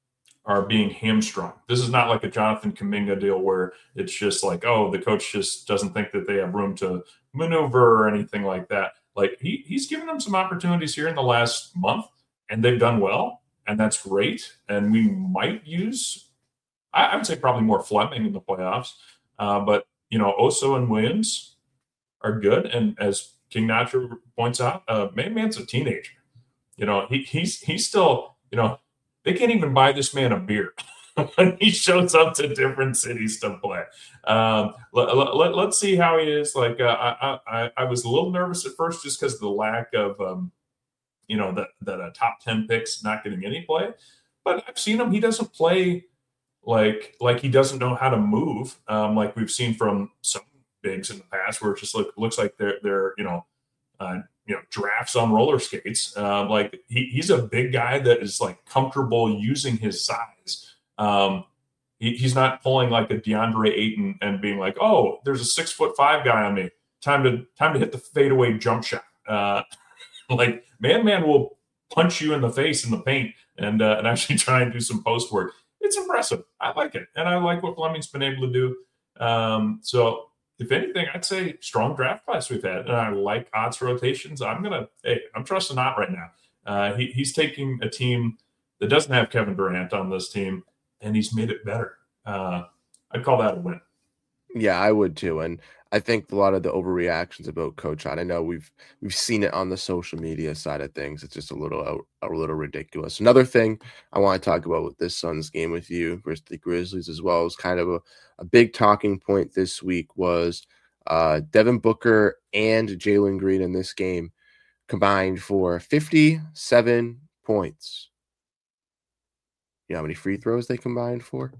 are being hamstrung. This is not like a Jonathan Kuminga deal where it's just like, oh, the coach just doesn't think that they have room to maneuver or anything like that. Like he he's given them some opportunities here in the last month, and they've done well, and that's great. And we might use, I, I would say probably more Fleming in the playoffs, uh, but you know, Oso and Williams are good. And as King Nacho points out, uh, Man Man's a teenager. You know, he he's he's still, you know. They can't even buy this man a beer when he shows up to different cities to play. Um, let, let, let's see how he is. Like uh, I, I, I was a little nervous at first just because of the lack of, um, you know, that that a top ten picks not getting any play. But I've seen him. He doesn't play like like he doesn't know how to move, um, like we've seen from some bigs in the past, where it just look, looks like they're they're you know. Uh, you know, drafts on roller skates. Um, like he, he's a big guy that is like comfortable using his size. Um, he, he's not pulling like a DeAndre Ayton and being like, oh, there's a six foot five guy on me. Time to time to hit the fadeaway jump shot. Uh, like Man Man will punch you in the face in the paint and uh, and actually try and do some post work. It's impressive. I like it, and I like what Fleming's been able to do. Um, so. If anything, I'd say strong draft class we've had. And I like Ott's rotations. I'm going to – hey, I'm trusting Ott right now. Uh, he, he's taking a team that doesn't have Kevin Durant on this team, and he's made it better. Uh, I'd call that a win. Yeah, I would too. And I think a lot of the overreactions about Coach Ott, I know we've we've seen it on the social media side of things. It's just a little out, a little ridiculous. Another thing I want to talk about with this Suns game with you versus the Grizzlies as well is kind of a, a big talking point this week was uh, Devin Booker and Jalen Green in this game combined for fifty-seven points. You know how many free throws they combined for?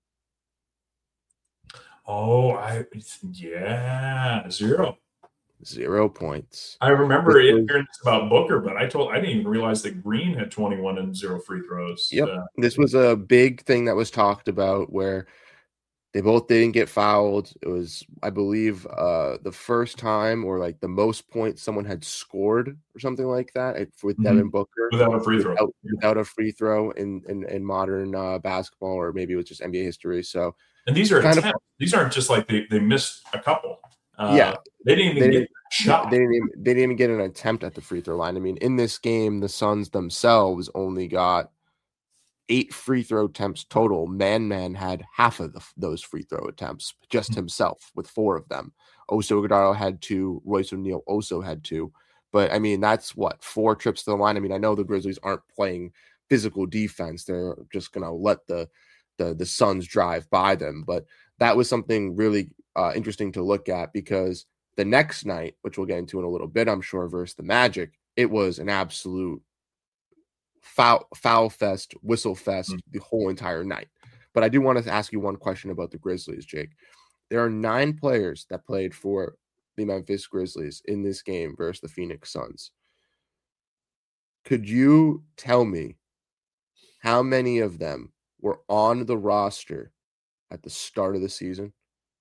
Oh, I yeah, zero. Zero points. I remember it, hearing this about Booker, but I told I didn't even realize that Green had twenty-one and zero free throws. Yep. Uh, this was a big thing that was talked about where they both didn't get fouled. It was, I believe, uh, the first time or like the most points someone had scored or something like that with mm-hmm. Devin Booker without a free throw, without, without a free throw in in, in modern uh, basketball, or maybe it was just N B A history. So. And these are kind attempts. of, these aren't just like they, they missed a couple. Uh, yeah, they didn't even they get didn't, a shot. They didn't even, they didn't even get an attempt at the free throw line. I mean, in this game, the Suns themselves only got eight free throw attempts total. Man Man had half of the, those free throw attempts, just mm-hmm. himself with four of them. Oso Iguodala had two. Royce O'Neal also had two. But I mean, that's what, four trips to the line. I mean, I know the Grizzlies aren't playing physical defense. They're just gonna let the the the Suns drive by them, but that was something really uh, interesting to look at, because the next night, which we'll get into in a little bit, I'm sure, versus the Magic, it was an absolute foul, foul fest, whistle fest mm-hmm. the whole entire night. But I do want to ask you one question about the Grizzlies, Jake. There are nine players that played for the Memphis Grizzlies in this game versus the Phoenix Suns. Could you tell me how many of them were on the roster at the start of the season?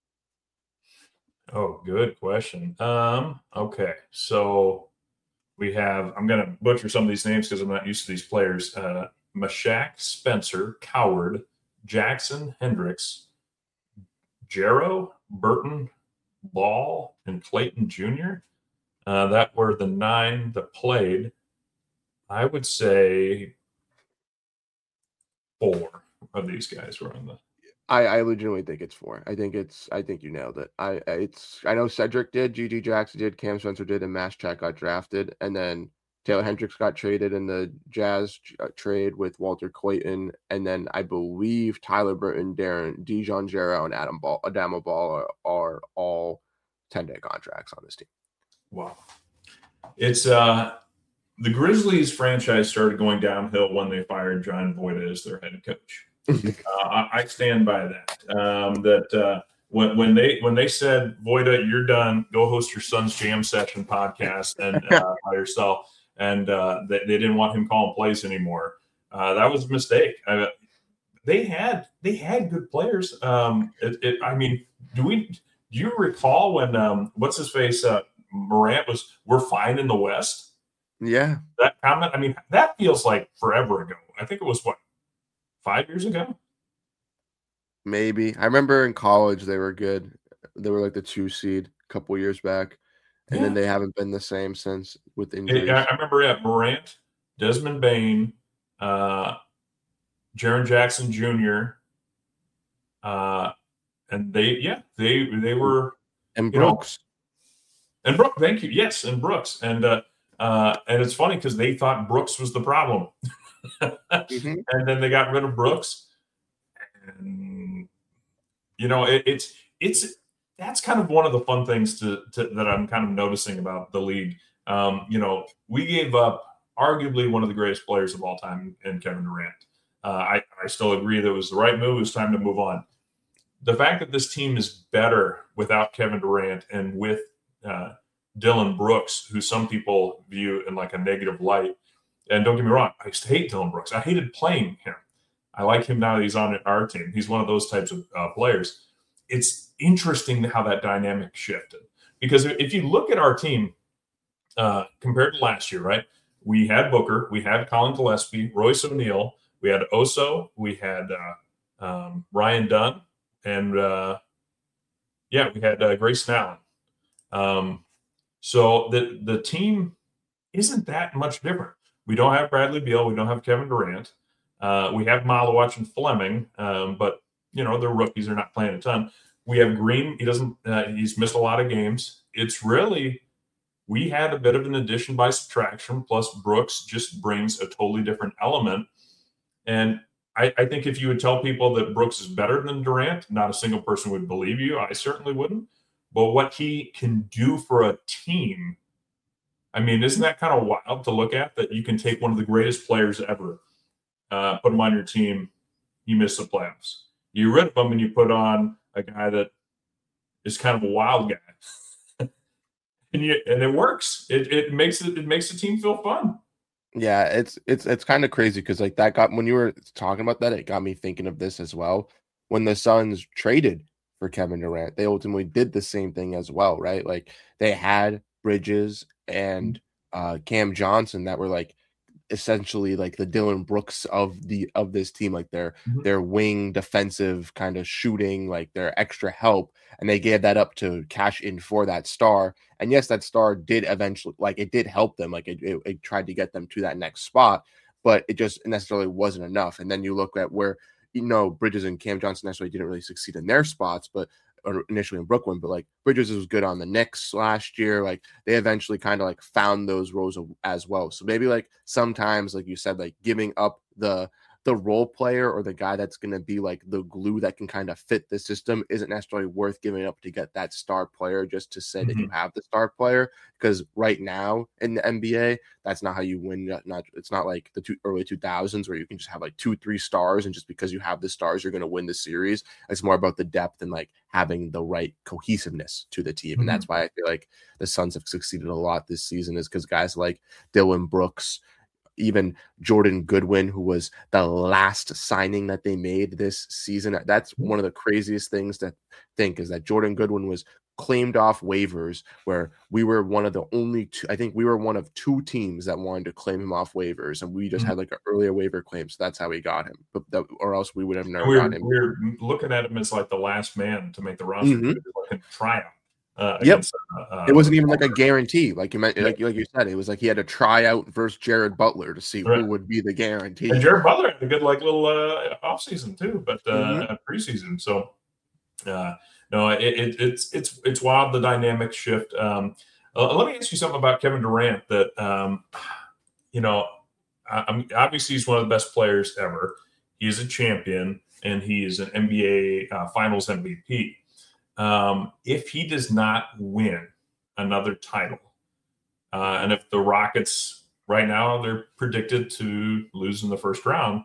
Oh, good question. Um, okay, so we have, I'm going to butcher some of these names because I'm not used to these players. Uh, Mashak, Spencer, Coward, Jackson, Hendricks, Jarrow, Burton, Ball, and Clayton Junior Uh, that were the nine that played. I would say four of these guys were on the. I, I legitimately think it's four. I think it's. I think you nailed it. I it's. I know Cedric did, G G Jackson did, Cam Spencer did, and Mashak got drafted, and then Taylor Hendricks got traded in the Jazz uh, trade with Walter Clayton, and then I believe Tyler Burton, Darren, Dijon Jarrow, and Adam Ball, Adama Ball are, are all ten-day contracts on this team. Wow, it's uh. The Grizzlies franchise started going downhill when they fired John Voida as their head coach. uh, I stand by that. Um, that uh, when when they when they said, Voida, you're done, go host your son's jam session podcast and uh, by yourself, and uh, they, they didn't want him calling plays anymore. Uh, that was a mistake. I, they had they had good players. Um, it, it, I mean, do we do you recall when um, what's his face uh, Morant was, we're fine in the West? Yeah. That comment, I mean, that feels like forever ago. I think it was, what, five years ago? Maybe. I remember in college they were good. They were like the two seed a couple years back. And yeah. then they haven't been the same since with injuries. Yeah, I remember at Morant, Desmond Bane, uh, Jaren Jackson Junior Uh, and they, yeah, they they were. And Brooks. Know, and Brooks, thank you. Yes, and Brooks. And, uh, Uh, and it's funny because they thought Brooks was the problem. mm-hmm. And then they got rid of Brooks. And, you know, it, it's it's that's kind of one of the fun things to, to that I'm kind of noticing about the league. Um, you know, we gave up arguably one of the greatest players of all time in Kevin Durant. Uh, I, I still agree that it was the right move. It was time to move on. The fact that this team is better without Kevin Durant and with uh, Dillon Brooks, who some people view in like a negative light. And don't get me wrong, I used to hate Dillon Brooks. I hated playing him. I like him now that he's on our team. He's one of those types of uh, players. It's interesting how that dynamic shifted. Because if you look at our team uh, compared to last year, right? We had Booker, we had Colin Gillespie, Royce O'Neal, we had Oso, we had uh, um, Ryan Dunn, and uh, yeah, we had uh, Grayson Allen. Um, So the, the team isn't that much different. We don't have Bradley Beal. We don't have Kevin Durant. Uh, we have Malawach and Fleming, um, but, you know, they're rookies. They're not playing a ton. We have Green. He doesn't uh, – he's missed a lot of games. It's really – we had a bit of an addition by subtraction, plus Brooks just brings a totally different element. And I, I think if you would tell people that Brooks is better than Durant, not a single person would believe you. I certainly wouldn't. But what he can do for a team, I mean, isn't that kind of wild to look at, that you can take one of the greatest players ever, uh, put him on your team, you miss the playoffs. You rid of him and you put on a guy that is kind of a wild guy. and you and it works. It it makes it it makes the team feel fun. Yeah, it's it's it's kind of crazy because like that got when you were talking about that, it got me thinking of this as well. When the Suns traded for Kevin Durant, they ultimately did the same thing as well, right? Like they had Bridges and uh, Cam Johnson that were like essentially like the Dillon Brooks of the of this team, like their mm-hmm. their wing defensive kind of shooting, like their extra help, and they gave that up to cash in for that star. And yes, that star did eventually, like it did help them, like it, it, it tried to get them to that next spot, but it just necessarily wasn't enough. And then you look at where, you know, Bridges and Cam Johnson necessarily didn't really succeed in their spots, but or initially in Brooklyn, but like Bridges was good on the Knicks last year. Like they eventually kind of like found those roles as well. So maybe like sometimes, like you said, like giving up the the role player or the guy that's going to be like the glue that can kind of fit the system isn't necessarily worth giving up to get that star player just to say mm-hmm. that you have the star player. Because right now in the N B A, that's not how you win. Not, not it's not like the two, early two thousands where you can just have like two, three stars, and just because you have the stars, you're going to win the series. It's more about the depth and like having the right cohesiveness to the team, mm-hmm. and that's why I feel like the Suns have succeeded a lot this season, is because guys like Dillon Brooks, even Jordan Goodwin, who was the last signing that they made this season. That's one of the craziest things to think, is that Jordan Goodwin was claimed off waivers, where we were one of the only two, I think we were one of two teams that wanted to claim him off waivers, and we just mm-hmm. had like an earlier waiver claim. So that's how we got him, but that, or else we would have never we're, got him. We're looking at him as like the last man to make the roster, mm-hmm. like a tryout. Uh, yep, against, uh, it wasn't even like a guarantee, like you meant, yeah. like, like you said, it was like he had to try out versus Jared Butler to see right. who would be the guarantee. And Jared Butler had a good like little uh, off season too, but uh, mm-hmm. preseason. So uh, no, it, it, it's it's it's wild, the dynamic shift. Um, uh, let me ask you something about Kevin Durant. That um, you know, I, I'm obviously he's one of the best players ever. He is a champion, and he is an N B A uh, Finals M V P. Um, if he does not win another title, uh, and if the Rockets right now, they're predicted to lose in the first round,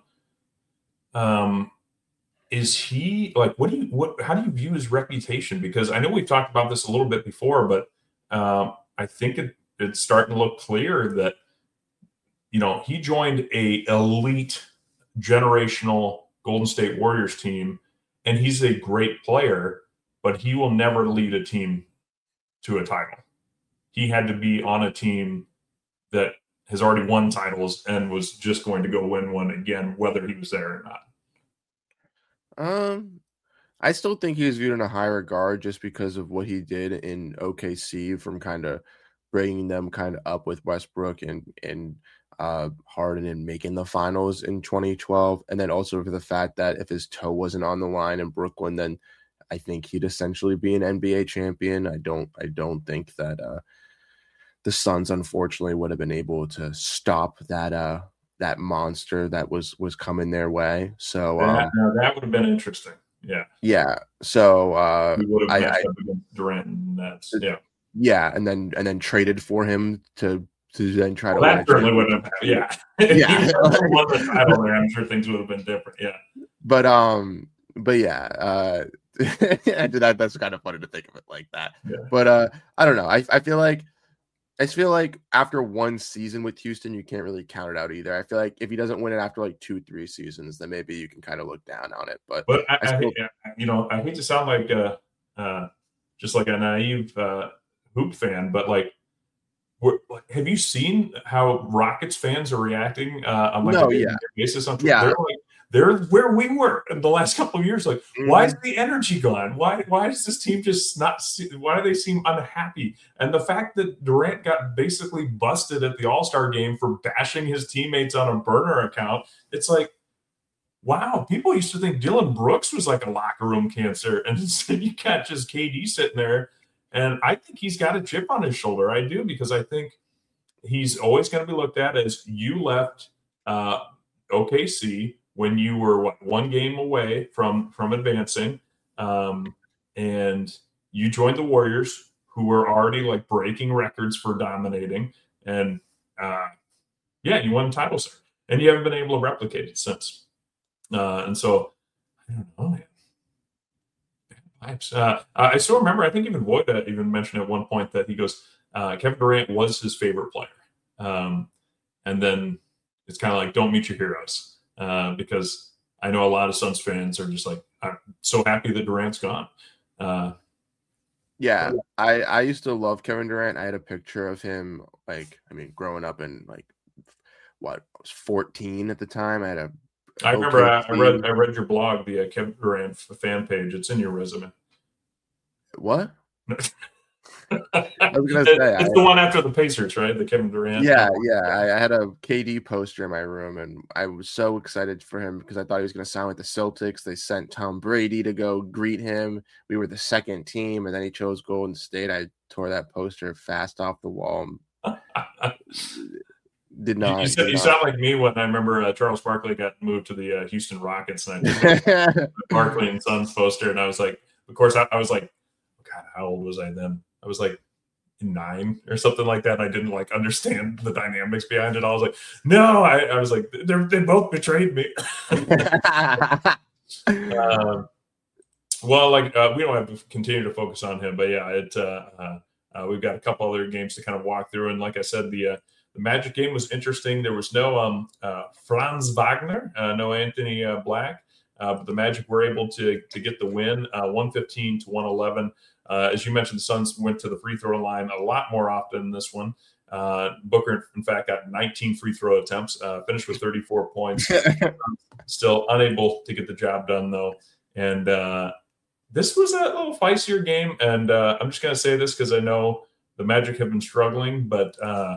um, is he like, what do you, what, how do you view his reputation? Because I know we've talked about this a little bit before, but um, I think it, it's starting to look clear that, you know, he joined a elite generational Golden State Warriors team, and he's a great player, but he will never lead a team to a title. He had to be on a team that has already won titles and was just going to go win one again, whether he was there or not. Um, I still think he was viewed in a high regard just because of what he did in O K C, from kind of bringing them kind of up with Westbrook and and uh, Harden and making the finals in twenty twelve, and then also for the fact that if his toe wasn't on the line in Brooklyn, then I think he'd essentially be an N B A champion. I don't I don't think that uh, the Suns, unfortunately, would have been able to stop that uh, that monster that was was coming their way. So um, that, no, that would have been interesting. Yeah. Yeah. So uh, we would have matched I, up against Durant and Nets. Yeah. Yeah, and then and then traded for him to to then try well, to. That certainly wouldn't have. Yeah. Yeah. won the title there, I'm sure things would have been different. Yeah. But um. But yeah. Uh. that that's kind of funny to think of it like that. Yeah. But uh, I don't know. I I feel like I feel like after one season with Houston, you can't really count it out either. I feel like if he doesn't win it after like two, three seasons, then maybe you can kind of look down on it. But but I, I still, I, you know, I hate to sound like uh, uh, just like a naive uh, hoop fan, but like, we're, have you seen how Rockets fans are reacting uh, on like no, a yeah. basis on Twitter? Yeah. They're like, they're where we were in the last couple of years. Like, mm-hmm. why is the energy gone? Why why does this team just not see, why do they seem unhappy? And the fact that Durant got basically busted at the All-Star game for bashing his teammates on a burner account, it's like, wow, people used to think Dillon Brooks was like a locker room cancer, and instead you got just K D sitting there. And I think he's got a chip on his shoulder. I do, because I think he's always going to be looked at as, you left uh, O K C when you were what, one game away from from advancing, um, and you joined the Warriors, who were already like breaking records for dominating, and uh, yeah, you won titles there, and you haven't been able to replicate it since. Uh, and so, I don't know, man. Uh, I still remember, I think even Void even mentioned at one point that he goes, uh, Kevin Durant was his favorite player, um, and then it's kind of like, don't meet your heroes. Uh, because I know a lot of Suns fans are just like, I'm so happy that Durant's gone. Uh, yeah, I, I used to love Kevin Durant. I had a picture of him, like, I mean, growing up in like, what, I was fourteen at the time. I had a. I remember I, I read I read your blog, the uh, Kevin Durant fan page. It's in your resume. What? I was gonna say it's I, the one after the Pacers, right? The Kevin Durant. Yeah, yeah. I, I had a K D poster in my room, and I was so excited for him because I thought he was going to sign with the Celtics. They sent Tom Brady to go greet him. We were the second team, and then he chose Golden State. I tore that poster fast off the wall. Did not. You, you, sound, did you not. sound like me when I remember uh, Charles Barkley got moved to the uh, Houston Rockets, and I did Barkley and Sons poster, and I was like, of course, I, I was like, God, how old was I then? I was like nine or something like that. And I didn't like understand the dynamics behind it. I was like, no, I, I was like, they both betrayed me. um, well, like uh, we don't have to continue to focus on him, but yeah, it. Uh, uh, uh, we've got a couple other games to kind of walk through, and like I said, the uh, the Magic game was interesting. There was no um, uh, Franz Wagner, uh, no Anthony uh, Black, uh, but the Magic were able to to get the win, uh, one fifteen to one eleven. Uh, as you mentioned, the Suns went to the free throw line a lot more often in this one. Uh, Booker, in fact, got nineteen free throw attempts, uh, finished with thirty-four points. Still unable to get the job done, though. And uh, this was a little feistier game. And uh, I'm just going to say this because I know the Magic have been struggling, but uh,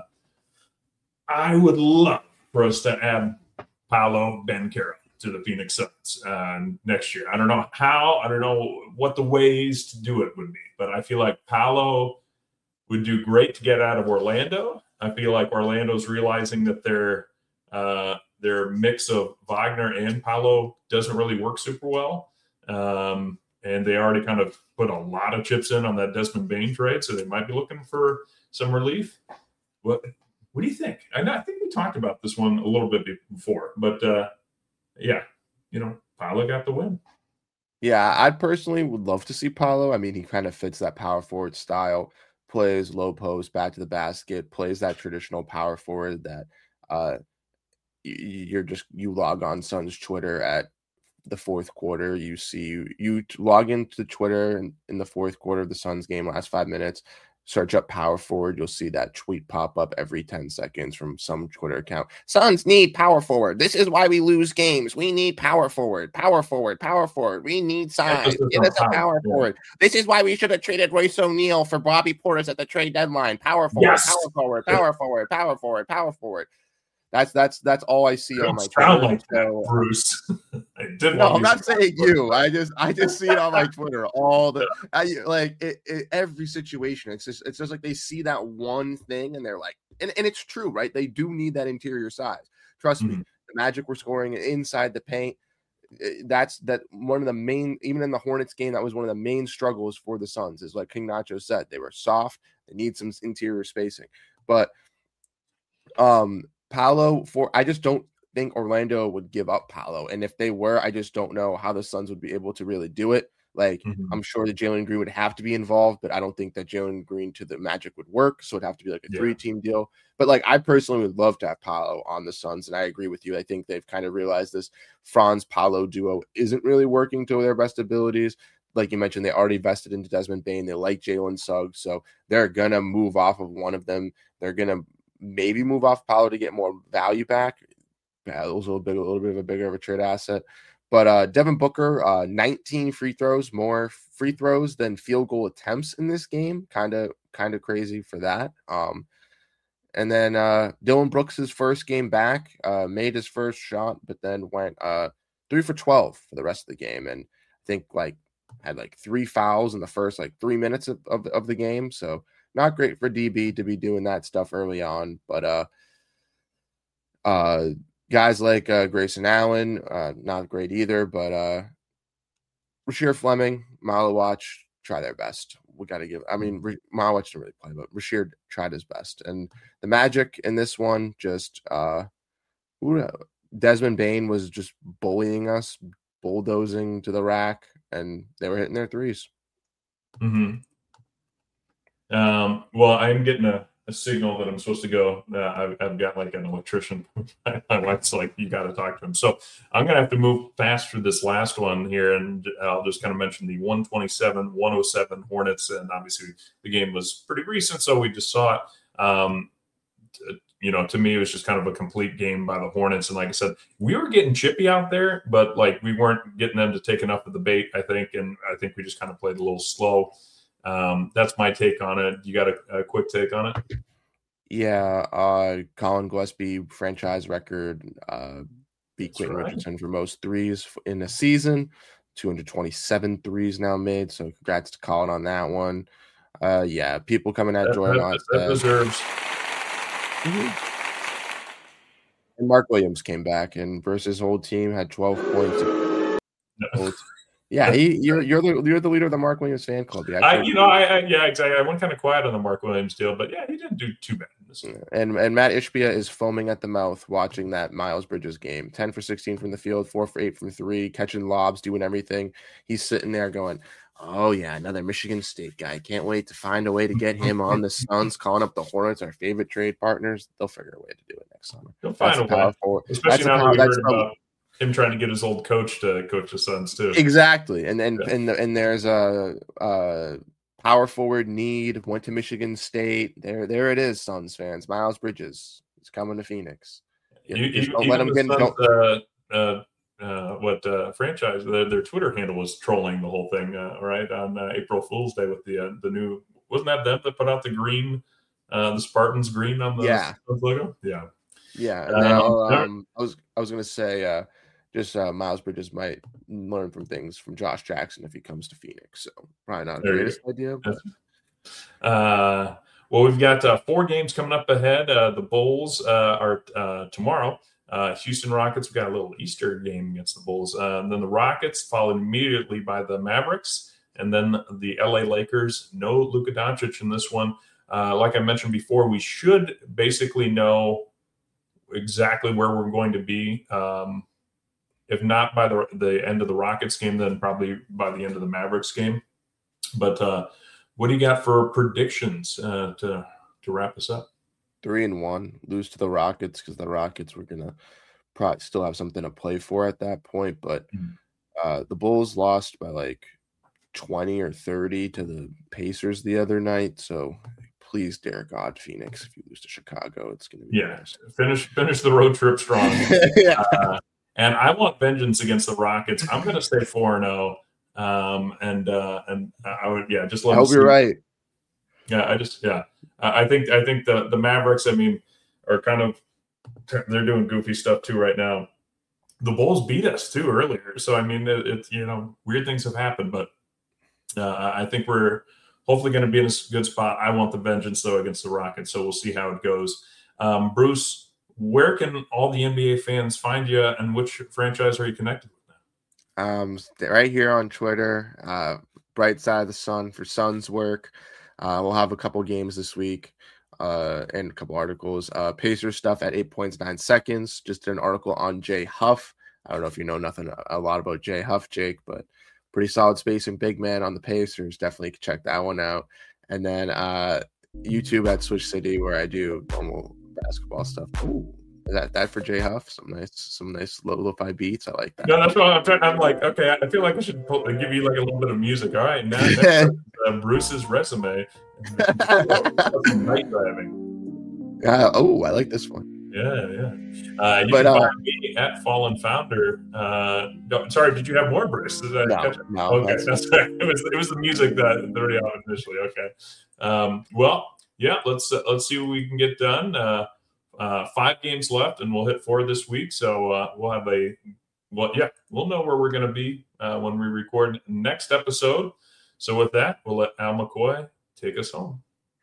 I would love for us to add Paolo Banchero to the Phoenix Suns uh, next year. I don't know how, I don't know what the ways to do it would be, but I feel like Paolo would do great to get out of Orlando. I feel like Orlando's realizing that their uh, their mix of Wagner and Paolo doesn't really work super well. Um, and they already kind of put a lot of chips in on that Desmond Bane trade, so they might be looking for some relief. What, what do you think? I, know, I think we talked about this one a little bit before, but uh, yeah, you know, Paolo got the win. Yeah, I personally would love to see Paolo. I mean, he kind of fits that power forward style, plays low post, back to the basket, plays that traditional power forward that uh, you're just, you log on Suns Twitter at the fourth quarter. You see, you log into Twitter in, in the fourth quarter of the Suns game, last five minutes, search up power forward. You'll see that tweet pop up every ten seconds from some Twitter account. Suns need power forward. This is why we lose games. We need power forward, power forward, power forward. We need size. Get us a power yeah. forward. This is why we should have traded Royce O'Neal for Bobby Portis at the trade deadline. Power forward, yes. power forward, power forward, power forward, power forward. That's that's that's all I see on my Twitter. Like so, that, Bruce. I didn't no, I'm not saying you. I just I just see it on my Twitter all the I, like it, it, every situation. It's just it's just like they see that one thing and they're like, and, and it's true, right? They do need that interior size. Trust mm-hmm. me, the Magic were scoring inside the paint. That's that one of the main, even in the Hornets game, that was one of the main struggles for the Suns. Is like King Nacho said, they were soft. They need some interior spacing, but um. Paolo, for I just don't think Orlando would give up Paolo. And if they were, I just don't know how the Suns would be able to really do it. Like, mm-hmm. I'm sure that Jalen Green would have to be involved, but I don't think that Jalen Green to the Magic would work. So it'd have to be like a yeah. three-team deal. But, like, I personally would love to have Paolo on the Suns, and I agree with you. I think they've kind of realized this Franz-Paolo duo isn't really working to their best abilities. Like you mentioned, they already vested into Desmond Bane. They like Jalen Suggs, so they're going to move off of one of them. They're going to maybe move off Paolo to get more value back. Yeah, it was a little bit, a little bit of a bigger of a trade asset. But uh, Devin Booker, uh, nineteen free throws, more free throws than field goal attempts in this game. Kind of, kind of crazy for that. Um, and then uh, Dylan Brooks' first game back, uh, made his first shot, but then went uh, three for twelve for the rest of the game, and I think like had like three fouls in the first like three minutes of, of, of the game. So not great for D B to be doing that stuff early on, but uh, uh, guys like uh, Grayson Allen, uh, not great either. But uh, Rasheer Fleming, Malawach try their best. We got to give. I mean, Malawach didn't really play, but Rasheer tried his best. And the Magic in this one just uh, Desmond Bane was just bullying us, bulldozing to the rack, and they were hitting their threes. Mm-hmm. Um, well, I'm getting a, a signal that I'm supposed to go. Uh, I've, I've got like an electrician. My wife's like, you got to talk to him. So I'm going to have to move fast through this last one here. And I'll just kind of mention the one twenty-seven one oh seven Hornets. And obviously the game was pretty recent, so we just saw it. Um, you know, to me, it was just kind of a complete game by the Hornets. And like I said, we were getting chippy out there, but like we weren't getting them to take enough of the bait, I think. And I think we just kind of played a little slow. Um, that's my take on it. You got a, a quick take on it? Yeah, uh, Colin Gillespie franchise record uh, beat Quentin right. Richardson for most threes in a season. two hundred twenty-seven threes now made. So congrats to Colin on that one. Uh, yeah, people coming at Jordan on that deserves. Mm-hmm. And Mark Williams came back and versus his old team had twelve points. No. Yeah, he, you're you're the you're the leader of the Mark Williams fan club. Yeah, I, you know, I, I yeah, exactly. I went kind of quiet on the Mark Williams deal, but yeah, he didn't do too bad. In this and and Matt Ishbia is foaming at the mouth watching that Miles Bridges game. ten for sixteen from the field, four for eight from three, catching lobs, doing everything. He's sitting there going, "Oh yeah, another Michigan State guy. Can't wait to find a way to get him on the Suns." Calling up the Hornets, our favorite trade partners. They'll figure a way to do it next summer. He'll find that's a way, powerful. Especially that's now power, that we heard a, about him trying to get his old coach to coach the Suns too. Exactly, and and yeah. and, and there's a, a power forward need. Went to Michigan State. There, there it is, Suns fans. Miles Bridges is coming to Phoenix. You, Just you, don't let him get. Suns, Don't, uh, uh, uh, what uh, franchise? Their, their Twitter handle was trolling the whole thing, uh, right on uh, April Fool's Day with the uh, the new. Wasn't that them that put out the green, uh, the Spartans green on the yeah. Suns logo? Yeah, yeah. And now, um, I was I was gonna say. Uh, Just uh, Miles Bridges might learn from things from Josh Jackson if he comes to Phoenix. So probably not the greatest idea. But... Uh, well, we've got uh, four games coming up ahead. Uh, the Bulls uh, are uh, tomorrow. Uh, Houston Rockets, we've got a little Easter game against the Bulls. Uh, and then the Rockets, followed immediately by the Mavericks. And then the L A Lakers. No Luka Doncic in this one. Uh, like I mentioned before, we should basically know exactly where we're going to be. Um, If not by the the end of the Rockets game, then probably by the end of the Mavericks game. But uh, what do you got for predictions uh, to to wrap us up? Three and one, lose to the Rockets because the Rockets were gonna probably still have something to play for at that point. But mm-hmm. uh, the Bulls lost by like twenty or thirty to the Pacers the other night. So please, dear God, Phoenix, if you lose to Chicago, it's gonna be yeah. Nice. Finish finish the road trip strong. yeah. Uh, And I want vengeance against the Rockets. I'm going to say four and zero, um, and uh, and I would yeah just let. I hope you're right. Yeah, I just yeah I think I think the the Mavericks I mean are kind of they're doing goofy stuff too right now. The Bulls beat us too earlier, so I mean it, it you know weird things have happened, but uh, I think we're hopefully going to be in a good spot. I want the vengeance though against the Rockets, so we'll see how it goes. Um, Bruce. Where can all the N B A fans find you, and which franchise are you connected with now? Um, right here on Twitter, uh, Bright Side of the Sun for Suns work. Uh, we'll have a couple games this week uh, and a couple articles. Uh, Pacers stuff at eight points, nine seconds. Just did an article on Jay Huff. I don't know if you know nothing a lot about Jay Huff, Jake, but pretty solid spacing big man on the Pacers. Definitely check that one out. And then uh, YouTube at Switch City, where I do normal basketball stuff. Ooh, is that that for Jay Huff? Some nice, some nice lo-fi beats. I like that. No, that's what I'm trying. I'm like, okay, I feel like I should pull, give you like a little bit of music. All right, now next, uh, Bruce's resume. Night driving. Uh, oh, I like this one. Yeah, yeah. Uh, you but, can uh, find me at Fallen Founder. Uh, no, sorry, did you have more, Bruce? Did I no, catch it? no. Okay, That's, that's right. It was it was the music that threw you out initially. Okay. Um, well. Yeah, let's uh, let's see what we can get done. Uh, uh, five games left, and we'll hit four this week. So uh, we'll have a well, yeah, we'll know where we're going to be uh, when we record next episode. So with that, we'll let Al McCoy take us home.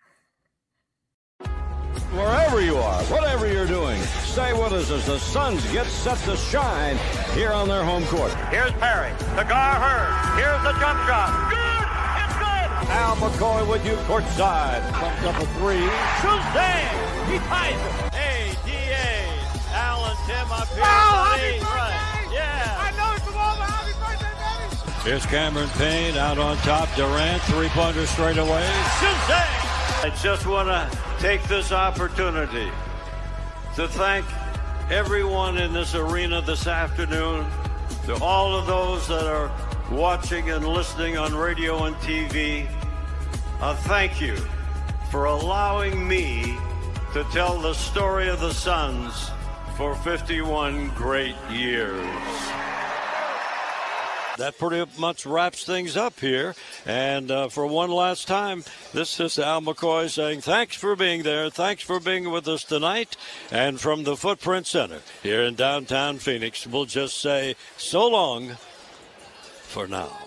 Wherever you are, whatever you're doing, stay with us as the Suns get set to shine here on their home court. Here's Perry, the guard hurt. Here's the jump shot. Good. Al McCoy with you courtside. Comes up a three. Shoots down. He ties it. Hey, D A. Al and Tim up here. Oh, happy birthday. Right. Yeah. I know it's from all the happy birthday, baby. Here's Cameron Payne out on top. Durant, three-pointer straight away. Shoots down. I just want to take this opportunity to thank everyone in this arena this afternoon, to all of those that are watching and listening on radio and T V. Uh, thank you for allowing me to tell the story of the Suns for fifty-one great years. That pretty much wraps things up here. And uh, for one last time, this is Al McCoy saying thanks for being there. Thanks for being with us tonight. And from the Footprint Center here in downtown Phoenix, we'll just say so long for now.